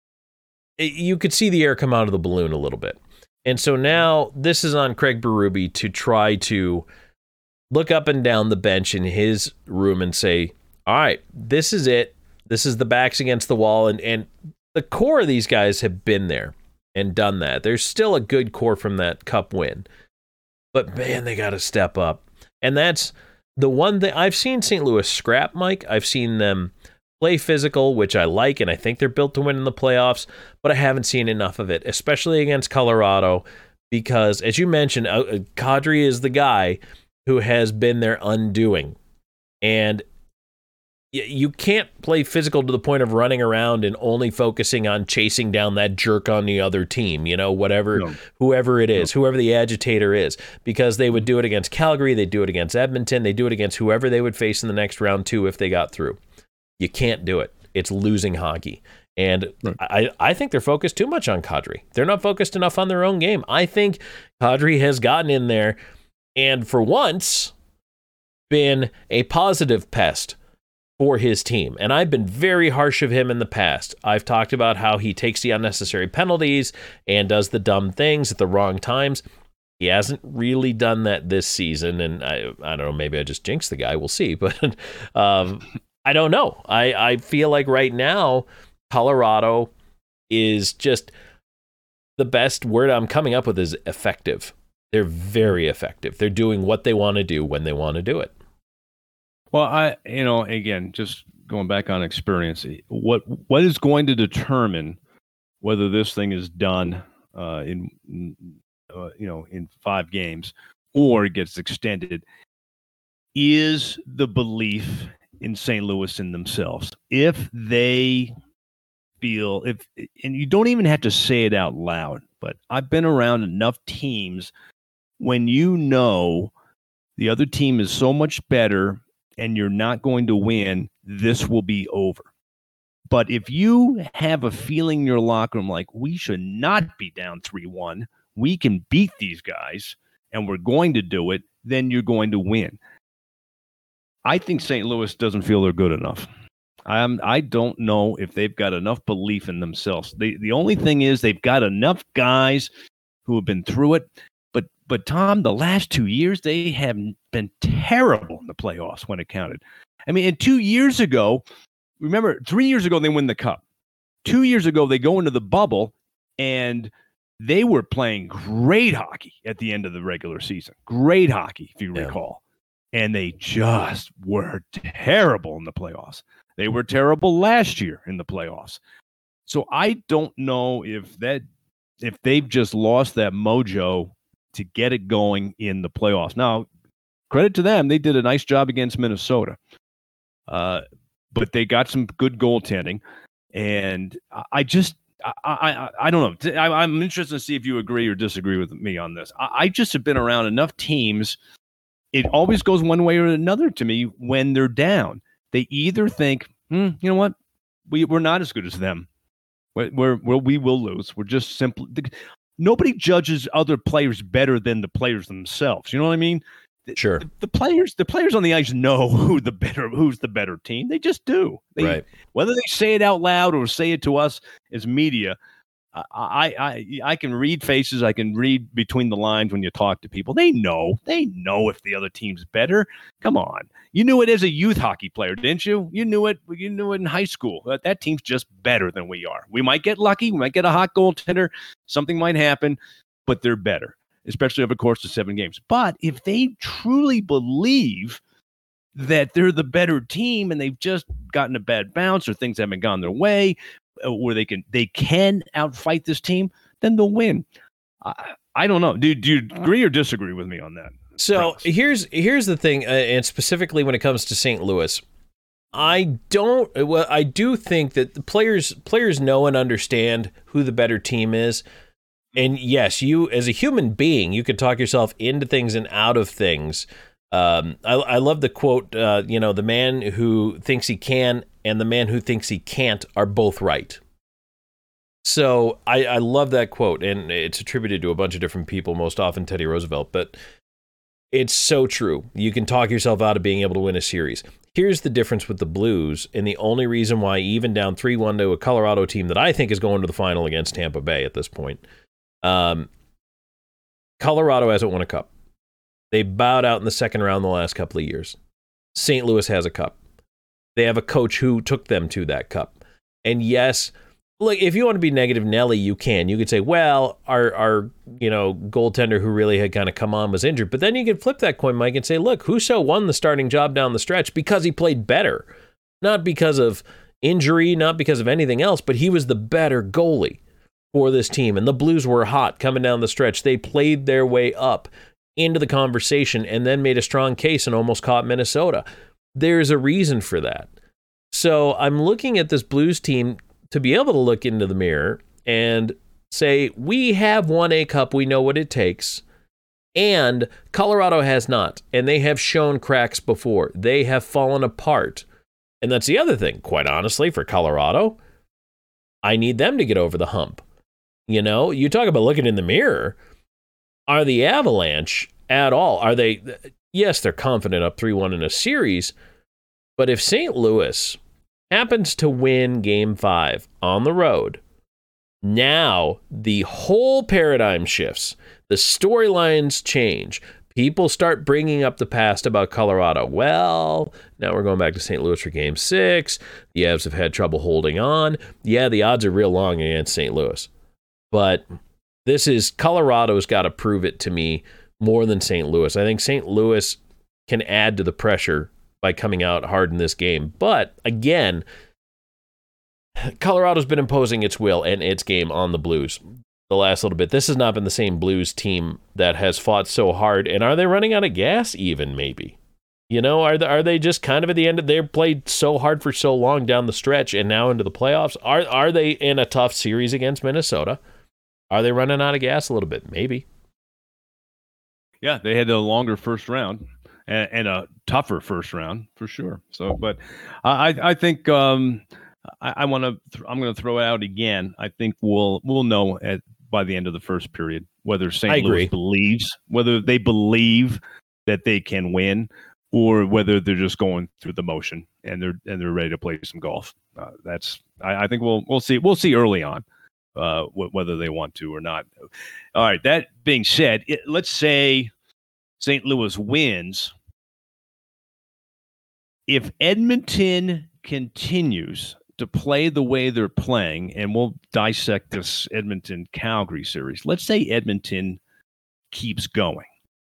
It, you could see the air come out of the balloon a little bit. And so now this is on Craig Berube to try to look up and down the bench in his room and say, all right, this is it. This is the backs against the wall. And, and the core of these guys have been there and done that. There's still a good core from that cup win. But, man, they got to step up. And that's the one thing I've seen Saint Louis scrap, Mike, I've seen them play physical, which I like, and I think they're built to win in the playoffs, but I haven't seen enough of it, especially against Colorado, because as you mentioned, uh, Kadri is the guy who has been their undoing. And you can't play physical to the point of running around and only focusing on chasing down that jerk on the other team, you know, whatever, no. whoever it is, no. whoever the agitator is, because they would do it against Calgary, they do it against Edmonton, they do it against whoever they would face in the next round too if they got through. You can't do it. It's losing hockey. And right. I, I think they're focused too much on Kadri. They're not focused enough on their own game. I think Kadri has gotten in there and for once been a positive pest for his team. And I've been very harsh of him in the past. I've talked about how he takes the unnecessary penalties and does the dumb things at the wrong times. He hasn't really done that this season. And I I don't know, maybe I just jinxed the guy. We'll see. But um, I don't know. I, I feel like right now, Colorado is just the best word I'm coming up with is effective. They're very effective. They're doing what they want to do when they want to do it. Well, I, you know, again, just going back on experience, what what is going to determine whether this thing is done uh, in, uh, you know, in five games or it gets extended is the belief in Saint Louis in themselves. If they feel, if, and you don't even have to say it out loud, but I've been around enough teams when you know the other team is so much better and you're not going to win, this will be over. But if you have a feeling in your locker room like we should not be down three one, we can beat these guys, and we're going to do it, then you're going to win. I think Saint Louis doesn't feel they're good enough. I'm, I don't know if they've got enough belief in themselves. They, the only thing is they've got enough guys who have been through it. But, but Tom, the last two years, they have been terrible in the playoffs when it counted. I mean, and two years ago, remember, three years ago, they win the cup. Two years ago, they go into the bubble, and they were playing great hockey at the end of the regular season. Great hockey, if you yeah. recall. And they just were terrible in the playoffs. They were terrible last year in the playoffs. So I don't know if that if they've just lost that mojo to get it going in the playoffs. Now, credit to them, they did a nice job against Minnesota. Uh, but they got some good goaltending. And I just, I, I, I don't know. I, I'm interested to see if you agree or disagree with me on this. I, I just have been around enough teams. It always goes one way or another to me when they're down. They either think, hmm, you know what, we, we're not as good as them. We're, we're, we're, we will lose. We're just simply, nobody judges other players better than the players themselves. You know what I mean? Sure. The, the players, the players on the ice know who the better, who's the better team. They just do. They, right. Whether they say it out loud or say it to us as media, I, I, I can read faces. I can read between the lines when you talk to people. They know. They know if the other team's better. Come on. You knew it as a youth hockey player, didn't you? You knew it. You knew it in high school. That, that team's just better than we are. We might get lucky. We might get a hot goaltender. Something might happen, but they're better, especially over the course of seven games. But if they truly believe that they're the better team and they've just gotten a bad bounce or things haven't gone their way, where they can they can outfight this team, then they'll win. I, I don't know. Do, do you agree or disagree with me on that? So Prince? here's here's the thing, uh, and specifically when it comes to Saint Louis, I don't. Well, I do think that the players players know and understand who the better team is. And yes, you as a human being, you can talk yourself into things and out of things. Um, I, I love the quote, uh, you know, the man who thinks he can and the man who thinks he can't are both right. So I, I love that quote, and it's attributed to a bunch of different people, most often Teddy Roosevelt, but it's so true. You can talk yourself out of being able to win a series. Here's the difference with the Blues, and the only reason why even down three one to a Colorado team that I think is going to the final against Tampa Bay at this point, um, Colorado hasn't won a cup. They bowed out in the second round the last couple of years. Saint Louis has a cup. They have a coach who took them to that cup. And yes, look, if you want to be negative Nelly, you can. You could say, well, our, our you know, goaltender who really had kind of come on was injured. But then you could flip that coin, Mike, and say, look, Husso won the starting job down the stretch because he played better. Not because of injury, not because of anything else, but he was the better goalie for this team. And the Blues were hot coming down the stretch. They played their way up into the conversation and then made a strong case and almost caught Minnesota. There's a reason for that. So I'm looking at this Blues team to be able to look into the mirror and say, we have won a cup, we know what it takes, and Colorado has not, and they have shown cracks before. They have fallen apart. And that's the other thing, quite honestly, for Colorado. I need them to get over the hump. You know, you talk about looking in the mirror. Are the Avalanche at all? Are they, yes, they're confident up three one in a series, but if Saint Louis happens to win game five on the road, now the whole paradigm shifts. The storylines change. People start bringing up the past about Colorado. Well, now we're going back to Saint Louis for game six. The Avs have had trouble holding on. Yeah, the odds are real long against Saint Louis. But this is, Colorado's got to prove it to me more than Saint Louis. I think Saint Louis can add to the pressure by coming out hard in this game. But again, Colorado's been imposing its will and its game on the Blues the last little bit. This has not been the same Blues team that has fought so hard. And are they running out of gas even, maybe? You know, are they, are they just kind of at the end of, they've played so hard for so long down the stretch and now into the playoffs? Are, are they in a tough series against Minnesota? Are they running out of gas a little bit? Maybe. Yeah, they had a longer first round and, and a tougher first round for sure. So, but I, I think um, I, I want to. Th- I'm going to throw it out again. I think we'll we'll know at by the end of the first period whether Saint Louis believes, whether they believe that they can win, or whether they're just going through the motion and they're and they're ready to play some golf. Uh, that's I, I think we'll we'll see we'll see early on. Uh, w- whether they want to or not. All right. That being said, it, let's say Saint Louis wins. If Edmonton continues to play the way they're playing, and we'll dissect this Edmonton-Calgary series. Let's say Edmonton keeps going.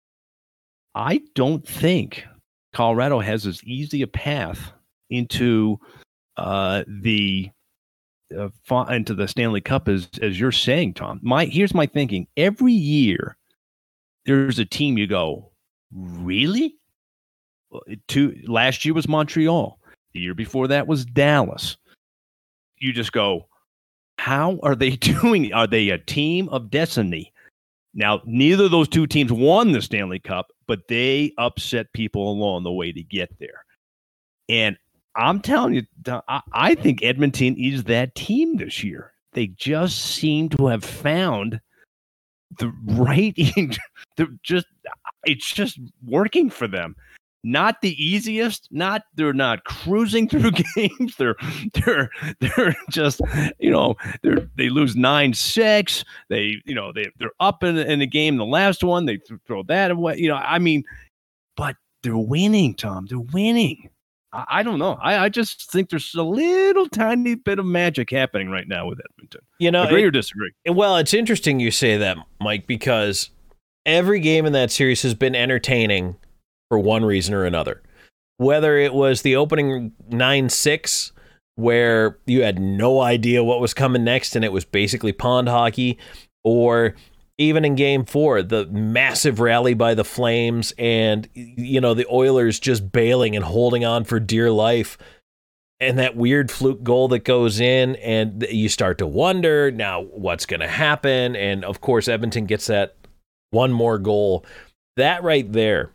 I don't think Colorado has as easy a path into uh, the Uh, into the Stanley Cup as as you're saying, Tom. My here's my thinking. Every year there's a team you go, really? Two last year was Montreal. The year before that was Dallas. You just go, how are they doing? Are they a team of destiny? Now, neither of those two teams won the Stanley Cup, but they upset people along the way to get there. And I'm telling you, I think Edmonton is that team this year. They just seem to have found the right, they're just, it's just working for them. Not the easiest, not, they're not cruising through games. They're, they're, they're just, you know, they're, they lose nine, six. They, you know, they, they're up in, in the game. The last one, they throw that away. You know, I mean, but they're winning, Tom. They're winning. I don't know. I, I just think there's a little tiny bit of magic happening right now with Edmonton. You know, agree it, or disagree? Well, it's interesting you say that, Mike, because every game in that series has been entertaining for one reason or another. Whether it was the opening nine six, where you had no idea what was coming next and it was basically pond hockey, or even in game four, the massive rally by the Flames and, you know, the Oilers just bailing and holding on for dear life. And that weird fluke goal that goes in, and you start to wonder, now what's going to happen? And, of course, Edmonton gets that one more goal. That right there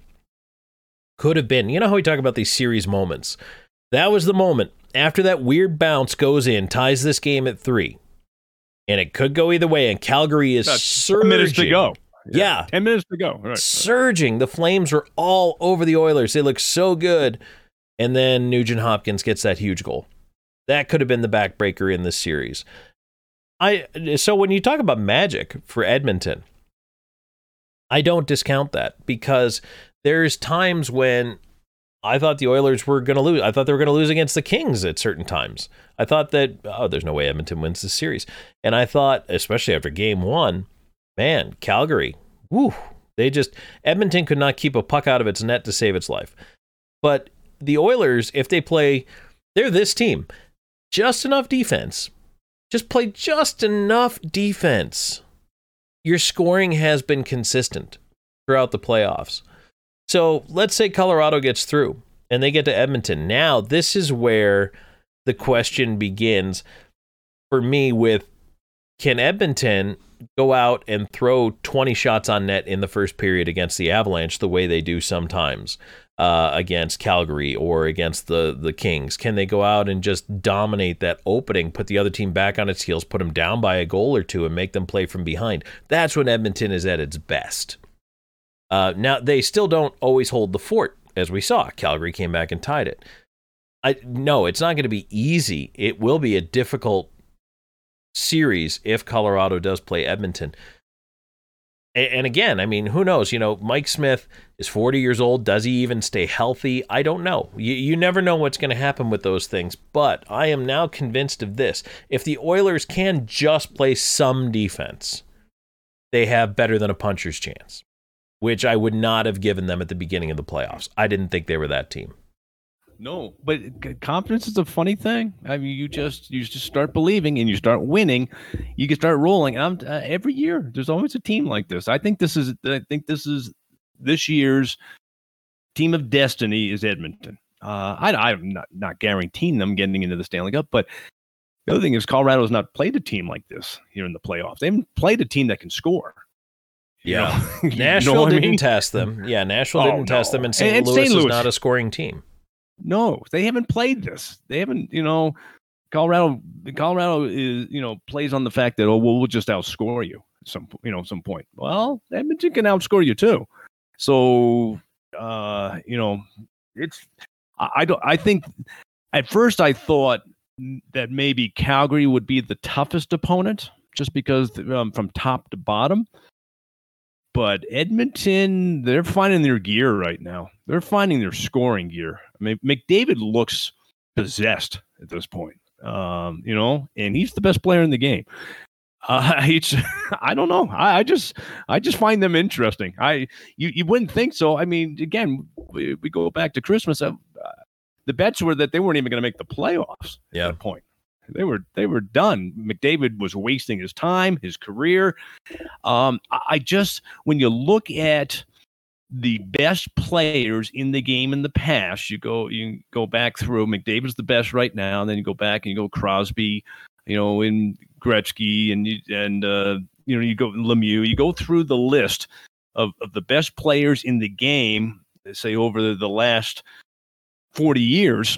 could have been, you know how we talk about these series moments? That was the moment. After that weird bounce goes in, ties this game at three. And it could go either way, and Calgary is About surging. ten minutes to go. Yeah. yeah. ten minutes to go. Right. Surging. The Flames were all over the Oilers. They look so good. And then Nugent Hopkins gets that huge goal. That could have been the backbreaker in this series. I So when you talk about magic for Edmonton, I don't discount that, because there's times when I thought the Oilers were going to lose. I thought they were going to lose against the Kings at certain times. I thought that, oh, there's no way Edmonton wins this series. And I thought, especially after game one, man, Calgary, whew, they just, Edmonton could not keep a puck out of its net to save its life. But the Oilers, if they play, they're this team, just enough defense, just play just enough defense. Your scoring has been consistent throughout the playoffs. So let's say Colorado gets through and they get to Edmonton. Now, this is where the question begins for me with, can Edmonton go out and throw twenty shots on net in the first period against the Avalanche the way they do sometimes uh, against Calgary or against the, the Kings? Can they go out and just dominate that opening, put the other team back on its heels, put them down by a goal or two and make them play from behind? That's when Edmonton is at its best. Uh, now, they still don't always hold the fort, as we saw. Calgary came back and tied it. I No, it's not going to be easy. It will be a difficult series if Colorado does play Edmonton. And, and again, I mean, who knows? You know, Mike Smith is forty years old. Does he even stay healthy? I don't know. You, you never know what's going to happen with those things. But I am now convinced of this. If the Oilers can just play some defense, they have better than a puncher's chance, which I would not have given them at the beginning of the playoffs. I didn't think they were that team. No, but confidence is a funny thing. I mean, you just you just start believing and you start winning, you can start rolling. And I'm, uh, every year, there's always a team like this. I think this is I think this is this year's team of destiny is Edmonton. Uh, I, I'm not not guaranteeing them getting into the Stanley Cup, but the other thing is Colorado has not played a team like this here in the playoffs. They haven't played a team that can score. Yeah, you know? Nashville you know didn't I mean? test them. Yeah, Nashville Oh, didn't no. test them, and Saint And Louis Saint Louis is not a scoring team. No, they haven't played this. They haven't, you know, Colorado. Colorado is, you know, plays on the fact that oh, well, we'll just outscore you at some, you know, some point. Well, Edmonton can outscore you too. So, uh, you know, it's. I, I don't. I think at first I thought that maybe Calgary would be the toughest opponent, just because um, from top to bottom. But Edmonton, they're finding their gear right now. They're finding their scoring gear. I mean, McDavid looks possessed at this point, um, you know, and he's the best player in the game. Uh, it's, I don't know. I, I just, I just find them interesting. I, you, you wouldn't think so. I mean, again, we, we go back to Christmas. Uh, the bets were that they weren't even going to make the playoffs Yeah. at that point. They were they were done. McDavid was wasting his time, his career. Um, I just, when you look at the best players in the game in the past, you go you go back through. McDavid's the best right now, and then you go back and you go Crosby, you know, and Gretzky, and you, and uh, you know you go Lemieux. You go through the list of, of the best players in the game, say over the, the last forty years.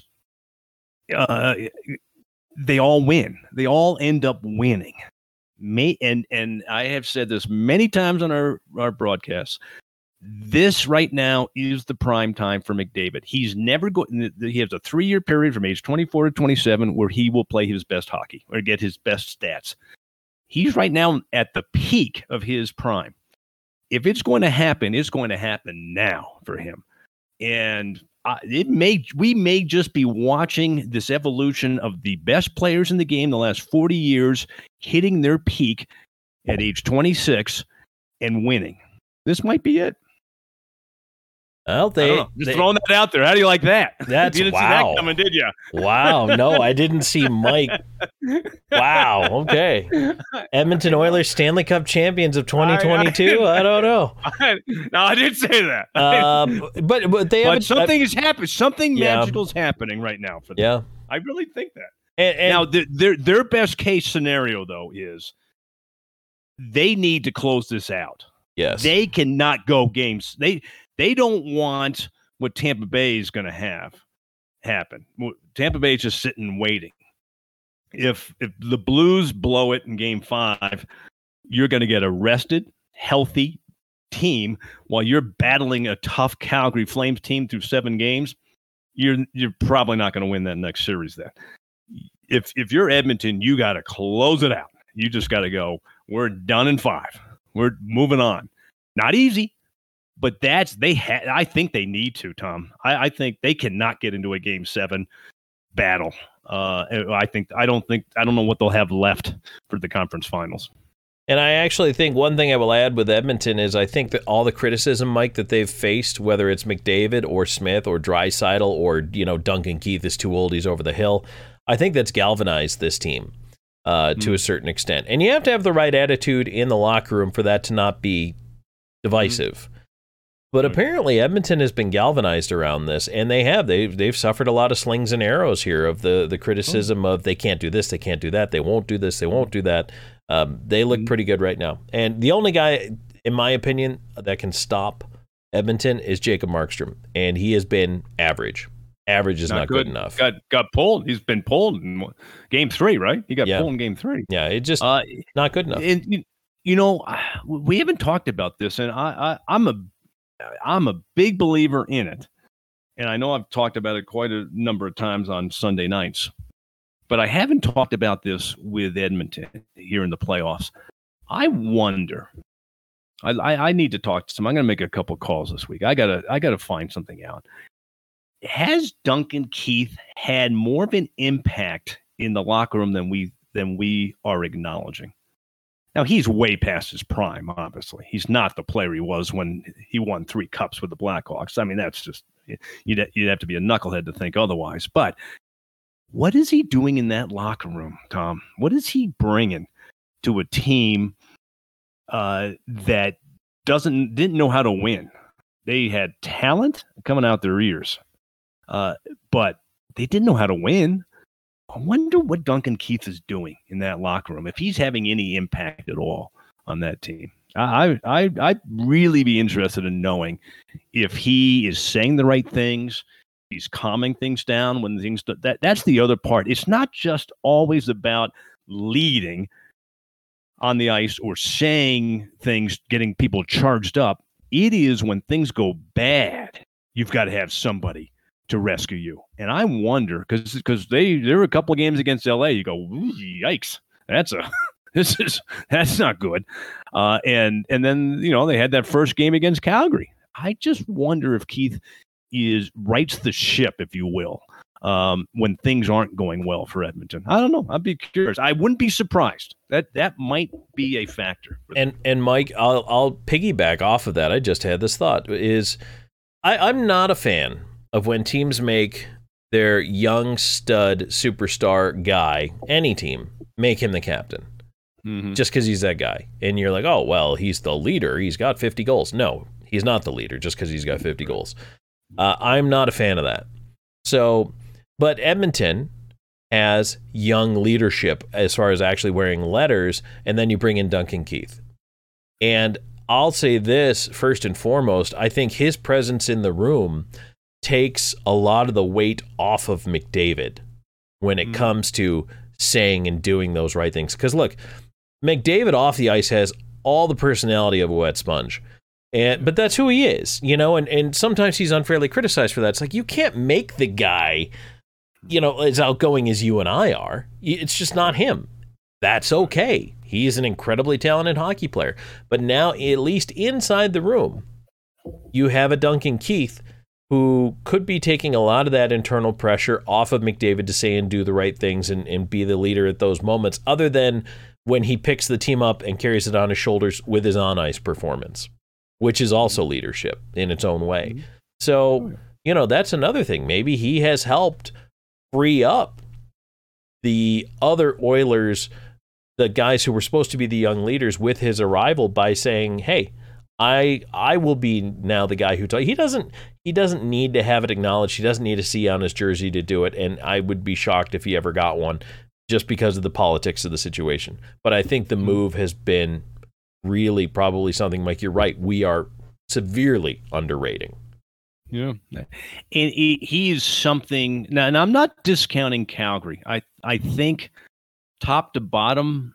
Uh, They all win. They all end up winning. May, and and I have said this many times on our, our broadcasts. This right now is the prime time for McDavid. He's never going. He has a three-year period from age twenty-four to twenty-seven where he will play his best hockey or get his best stats. He's right now at the peak of his prime. If it's going to happen, it's going to happen now for him. And Uh, it may we may just be watching this evolution of the best players in the game the last forty years hitting their peak at age twenty-six and winning. This might be it. Well, they, Just they, throwing that out there. How do you like that? That's you didn't wow. see that coming, did you? Wow. No, I didn't see Mike. Wow. Okay. Edmonton Oilers Stanley Cup champions of twenty twenty-two. I, I, I don't know. I, no, I didn't say that. Uh, but but they but have something is happening. Something yeah. magical is happening right now for them. Yeah. I really think that. And, and now, the, their their best case scenario though is they need to close this out. yes. They cannot go games. They they don't want what Tampa Bay is going to have happen. Tampa Bay is just sitting waiting. If if the Blues blow it in Game Five, you're going to get a rested, healthy team while you're battling a tough Calgary Flames team through seven games. You're you're probably not going to win that next series. Then, if if you're Edmonton, you got to close it out. You just got to go. We're done in five. We're moving on. Not easy. but that's they. Ha- I think they need to, Tom. I, I think they cannot get into a game seven battle. Uh, I think I don't think I don't know what they'll have left for the conference finals. And I actually think one thing I will add with Edmonton is I think that all the criticism, Mike, that they've faced, whether it's McDavid or Smith or Draisaitl or, you know, Duncan Keith is too old, he's over the hill, I think that's galvanized this team uh, mm. to a certain extent. And you have to have the right attitude in the locker room for that to not be divisive. Mm. But apparently Edmonton has been galvanized around this, and they have. They've, they've suffered a lot of slings and arrows here of the, the criticism oh. of they can't do this, they can't do that, they won't do this, they won't do that. Um, they look pretty good right now. And the only guy, in my opinion, that can stop Edmonton is Jacob Markstrom. And he has been average. Average is not, not good. good enough. Got got pulled. He's been pulled in game three, right? He got yeah. pulled in game three. Yeah, it just uh, not good enough. And, you know, we haven't talked about this, and I, I, I'm a I'm a big believer in it. And I know I've talked about it quite a number of times on Sunday nights. But I haven't talked about this with Edmonton here in the playoffs. I wonder. I, I, I need to talk to some. I'm going to make a couple calls this week. I gotta I gotta find something out. Has Duncan Keith had more of an impact in the locker room than we than we are acknowledging? Now he's way past his prime. Obviously, he's not the player he was when he won three cups with the Blackhawks. I mean, that's just you'd you'd have to be a knucklehead to think otherwise. But what is he doing in that locker room, Tom? What is he bringing to a team uh, that doesn't didn't know how to win? They had talent coming out their ears, uh, but they didn't know how to win. I wonder what Duncan Keith is doing in that locker room, if he's having any impact at all on that team. I, I, I'd really be interested in knowing if he is saying the right things. He's calming things down when things that that's the other part. It's not just always about leading on the ice or saying things, getting people charged up. It is when things go bad, you've got to have somebody to rescue you. And I wonder because because they there were a couple of games against L A. You go, yikes, that's a this is that's not good. Uh, and and then you know they had that first game against Calgary. I just wonder if Keith is rights the ship, if you will, um, when things aren't going well for Edmonton. I don't know. I'd be curious. I wouldn't be surprised. That that might be a factor. And and Mike, I'll I'll piggyback off of that. I just had this thought. Is I, I'm not a fan of when teams make their young stud superstar guy, any team, make him the captain. Mm-hmm. Just because he's that guy. And you're like, oh, well, he's the leader. He's got fifty goals. No, he's not the leader just because he's got fifty goals. Uh, I'm not a fan of that. So, but Edmonton has young leadership as far as actually wearing letters, and then you bring in Duncan Keith. And I'll say this, first and foremost, I think his presence in the room takes a lot of the weight off of McDavid when it mm. comes to saying and doing those right things. Because look, McDavid off the ice has all the personality of a wet sponge. And, but that's who he is, you know, and, and sometimes he's unfairly criticized for that. It's like, you can't make the guy, you know, as outgoing as you and I are. It's just not him. That's okay. He is an incredibly talented hockey player. But now, at least inside the room, you have a Duncan Keith who could be taking a lot of that internal pressure off of McDavid to say and do the right things and, and be the leader at those moments, other than when he picks the team up and carries it on his shoulders with his on-ice performance, which is also leadership in its own way. Mm-hmm. So, you know, that's another thing. Maybe he has helped free up the other Oilers, the guys who were supposed to be the young leaders, with his arrival by saying, hey, I I will be now the guy who t-. he doesn't he doesn't need to have it acknowledged. He doesn't need a C on his jersey to do it, and I would be shocked if he ever got one just because of the politics of the situation. But I think the move has been really probably something, Mike, you're right, we are severely underrating. Yeah. And he, he is something now, and I'm not discounting Calgary. I, I think top to bottom,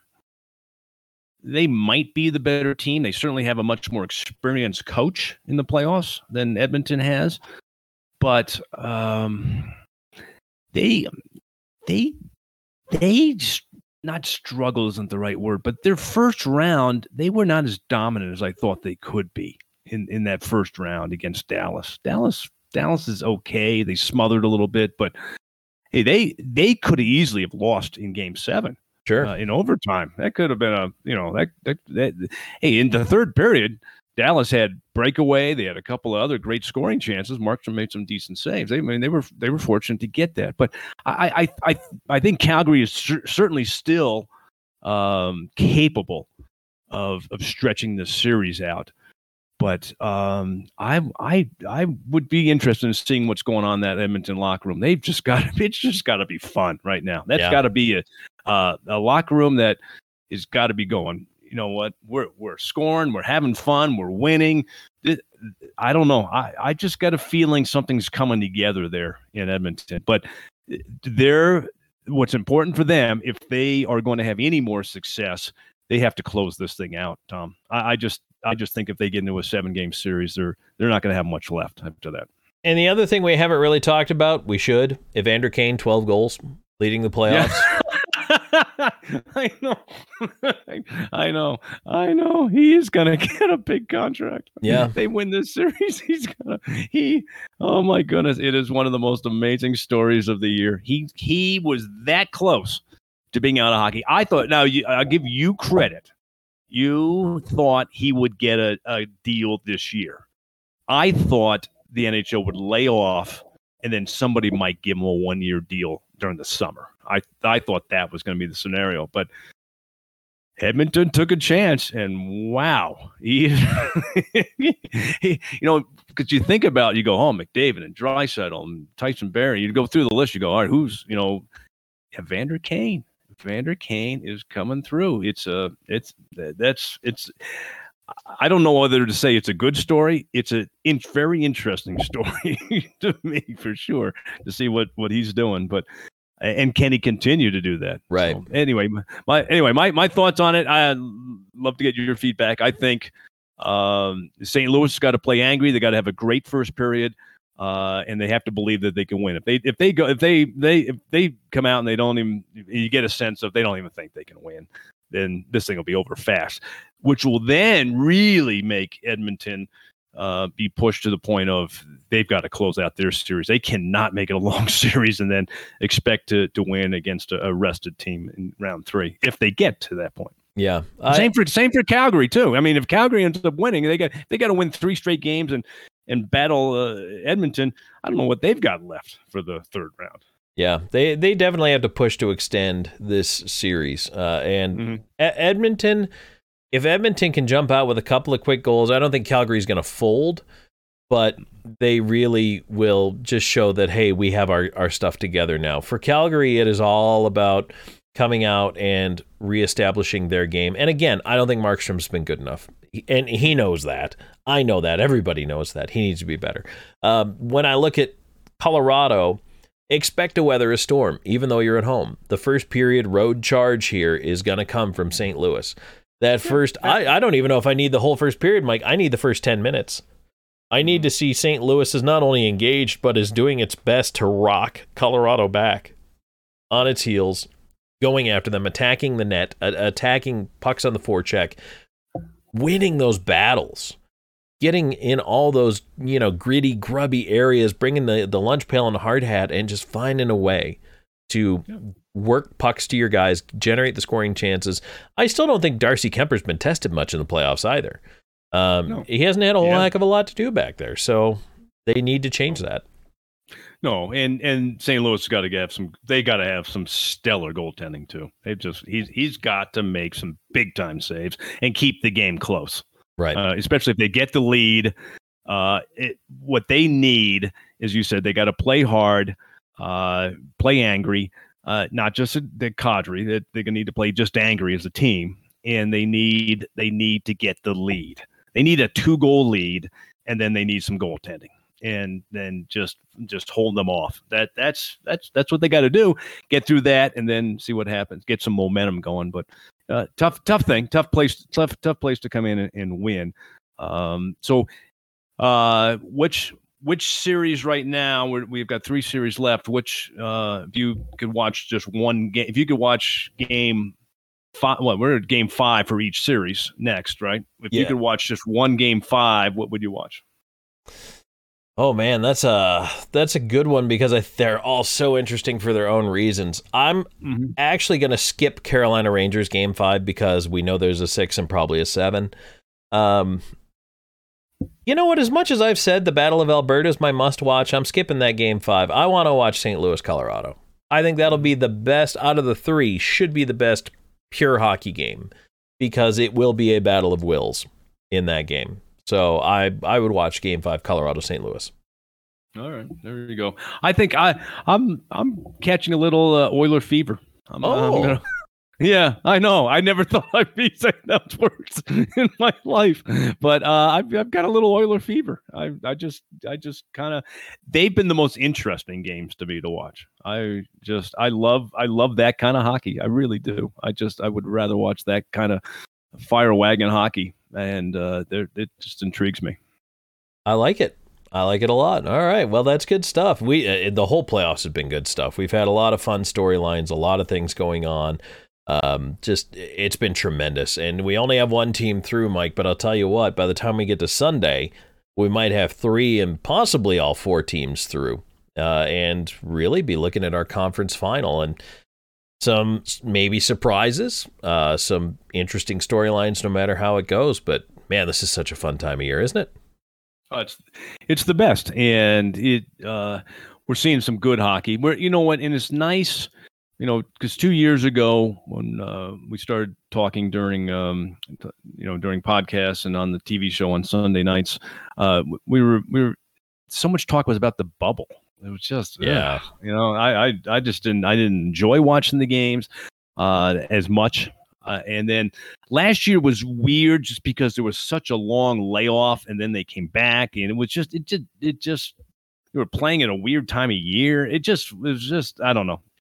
they might be the better team. They certainly have a much more experienced coach in the playoffs than Edmonton has. But um, they, they, they, not struggle isn't the right word, but their first round, they were not as dominant as I thought they could be in, in that first round against Dallas. Dallas Dallas is okay. They smothered a little bit, but hey, they they could have easily have lost in Game Seven. Sure, uh, in overtime. That could have been a you know that, that that hey in the third period, Dallas had breakaway. They had a couple of other great scoring chances. Markstrom made some decent saves. They, I mean, they were they were fortunate to get that. But I I I, I think Calgary is cer- certainly still um, capable of of stretching this series out. But um, I I I would be interested in seeing what's going on in that Edmonton locker room. They've just got it's just got to be fun right now. That's Yeah. got to be a uh, a locker room that is got to be going. You know what? We're we're scoring. We're having fun. We're winning. I don't know. I, I just got a feeling something's coming together there in Edmonton. But they're what's important for them if they are going to have any more success. They have to close this thing out, Tom. I, I just I just think if they get into a seven game series, they're they're not going to have much left after that. And the other thing we haven't really talked about, we should, Evander Kane, twelve goals, leading the playoffs. Yeah. I know. I know. I know. He is going to get a big contract. Yeah. If they win this series, he's going to he oh my goodness, it is one of the most amazing stories of the year. He he was that close to being out of hockey. I thought, now you, I'll give you credit. You thought he would get a, a deal this year. I thought the N H L would lay off and then somebody might give him a one-year deal during the summer. I I thought that was going to be the scenario, but Edmonton took a chance, and wow, he, he you know, because you think about, you go, oh, McDavid and Draisaitl and Tyson Barrie, you go through the list, you go, all right, who's, you know, Evander Kane. Evander Kane is coming through. It's a, it's that's it's. I don't know whether to say it's a good story. It's a in, very interesting story to me, for sure, to see what, what he's doing. But and can he continue to do that? Right. So, anyway, my anyway my my thoughts on it. I'd love to get your feedback. I think um, Saint Louis has got to play angry. They got to have a great first period, uh, and they have to believe that they can win. If they if they go if they they if they come out and they don't even, you get a sense of they don't even think they can win, then this thing will be over fast, which will then really make Edmonton uh, be pushed to the point of they've got to close out their series. They cannot make it a long series and then expect to to win against a, a rested team in round three if they get to that point. Yeah. I, same for same for Calgary too. I mean, if Calgary ends up winning, they got they got to win three straight games and and battle uh, Edmonton. I don't know what they've got left for the third round. Yeah, they they definitely have to push to extend this series. Uh, and Mm-hmm. E- Edmonton, if Edmonton can jump out with a couple of quick goals, I don't think Calgary's going to fold, but they really will just show that, hey, we have our, our stuff together now. For Calgary, it is all about coming out and reestablishing their game. And again, I don't think Markstrom's been good enough. And he knows that. I know that. Everybody knows that. He needs to be better. Um, when I look at Colorado, expect to weather a storm, even though you're at home. The first period road charge here is going to come from Saint Louis. That first, I, I don't even know if I need the whole first period, Mike. I need the first ten minutes. I need to see Saint Louis is not only engaged, but is doing its best to rock Colorado back on its heels, going after them, attacking the net, uh, attacking pucks on the forecheck, winning those battles, getting in all those, you know, gritty, grubby areas, bringing the, the lunch pail and the hard hat, and just finding a way to yeah. work pucks to your guys, generate the scoring chances. I still don't think Darcy Kemper's been tested much in the playoffs either. Um, no. He hasn't had a whole yeah. heck of a lot to do back there, so they need to change that. No, and and Saint Louis got to have some. They got to have some stellar goaltending too. They just he's he's got to make some big time saves and keep the game close. Right. Uh, especially if they get the lead. Uh, it, what they need, as you said, they got to play hard, uh, play angry, uh, not just the cadre. That they're gonna need to play just angry as a team, and they need they need to get the lead. They need a two goal lead, and then they need some goaltending. And then just just hold them off. That that's that's that's what they got to do. Get through that, and then see what happens. Get some momentum going. But uh, tough tough thing, tough place, tough tough place to come in and, and win. Um, so, uh, which which series right now? We're, we've got three series left. Which uh, if you could watch just one game, if you could watch game five. Well, we're at game five for each series next, right? If Yeah. you could watch just one game five, what would you watch? Oh man, that's a that's a good one because I, they're all so interesting for their own reasons. I'm Mm-hmm. actually going to skip Carolina Rangers game five because we know there's a six and probably a seven. Um, you know what? As much as I've said the Battle of Alberta is my must-watch, I'm skipping that game five. I want to watch Saint Louis, Colorado. I think that'll be the best out of the three. Should be the best pure hockey game because it will be a battle of wills in that game. So I I would watch Game Five, Colorado Saint Louis. All right, there you go. I think I I'm I'm catching a little uh, Oiler fever. I'm, Oh. I'm gonna, yeah, I know. I never thought I'd be saying those words in my life, but uh, I've I've got a little Oiler fever. I I just I just kind of they've been the most interesting games to me to watch. I just I love I love that kind of hockey. I really do. I just I would rather watch that kind of fire wagon hockey. And uh, it just intrigues me. I like it. I like it a lot. All right. Well, that's good stuff. We uh, the whole playoffs has been good stuff. We've had a lot of fun storylines, a lot of things going on. Um, just it's been tremendous. And we only have one team through, Mike. But I'll tell you what, by the time we get to Sunday, we might have three and possibly all four teams through, uh, and really be looking at our conference final and some maybe surprises, uh, some interesting storylines, no matter how it goes. But man, this is such a fun time of year, isn't it? Oh, it's it's the best, and it uh, we're seeing some good hockey. We're you know what, and it's nice, you know, because two years ago when uh, we started talking during um, you know during podcasts and on the T V show on Sunday nights, uh, we were we were so much talk was about the bubble. It was just, Yeah. ugh, you know, I, I, I just didn't, I didn't enjoy watching the games uh, as much. Uh, and then last year was weird just because there was such a long layoff and then they came back and it was just, it just, it just, we were playing at a weird time of year. It just, it was just, I don't know.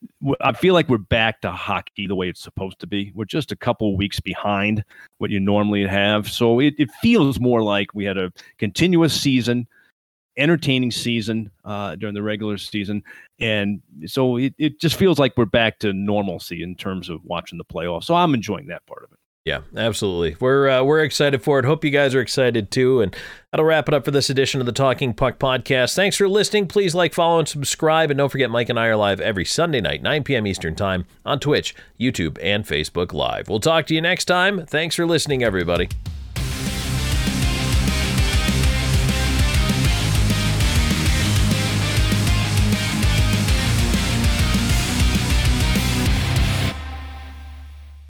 I feel like we're back to hockey the way it's supposed to be. We're just a couple weeks behind what you normally have. So it, it feels more like we had a continuous season, entertaining season uh, during the regular season. And so it, it just feels like we're back to normalcy in terms of watching the playoffs. So I'm enjoying that part of it. Yeah, absolutely. We're uh, we're excited for it. Hope you guys are excited too. And that'll wrap it up for this edition of the Talking Puck Podcast. Thanks for listening. Please like, follow, and subscribe. And don't forget, Mike and I are live every Sunday night, nine p.m. Eastern Time on Twitch, YouTube, and Facebook Live. We'll talk to you next time. Thanks for listening, everybody.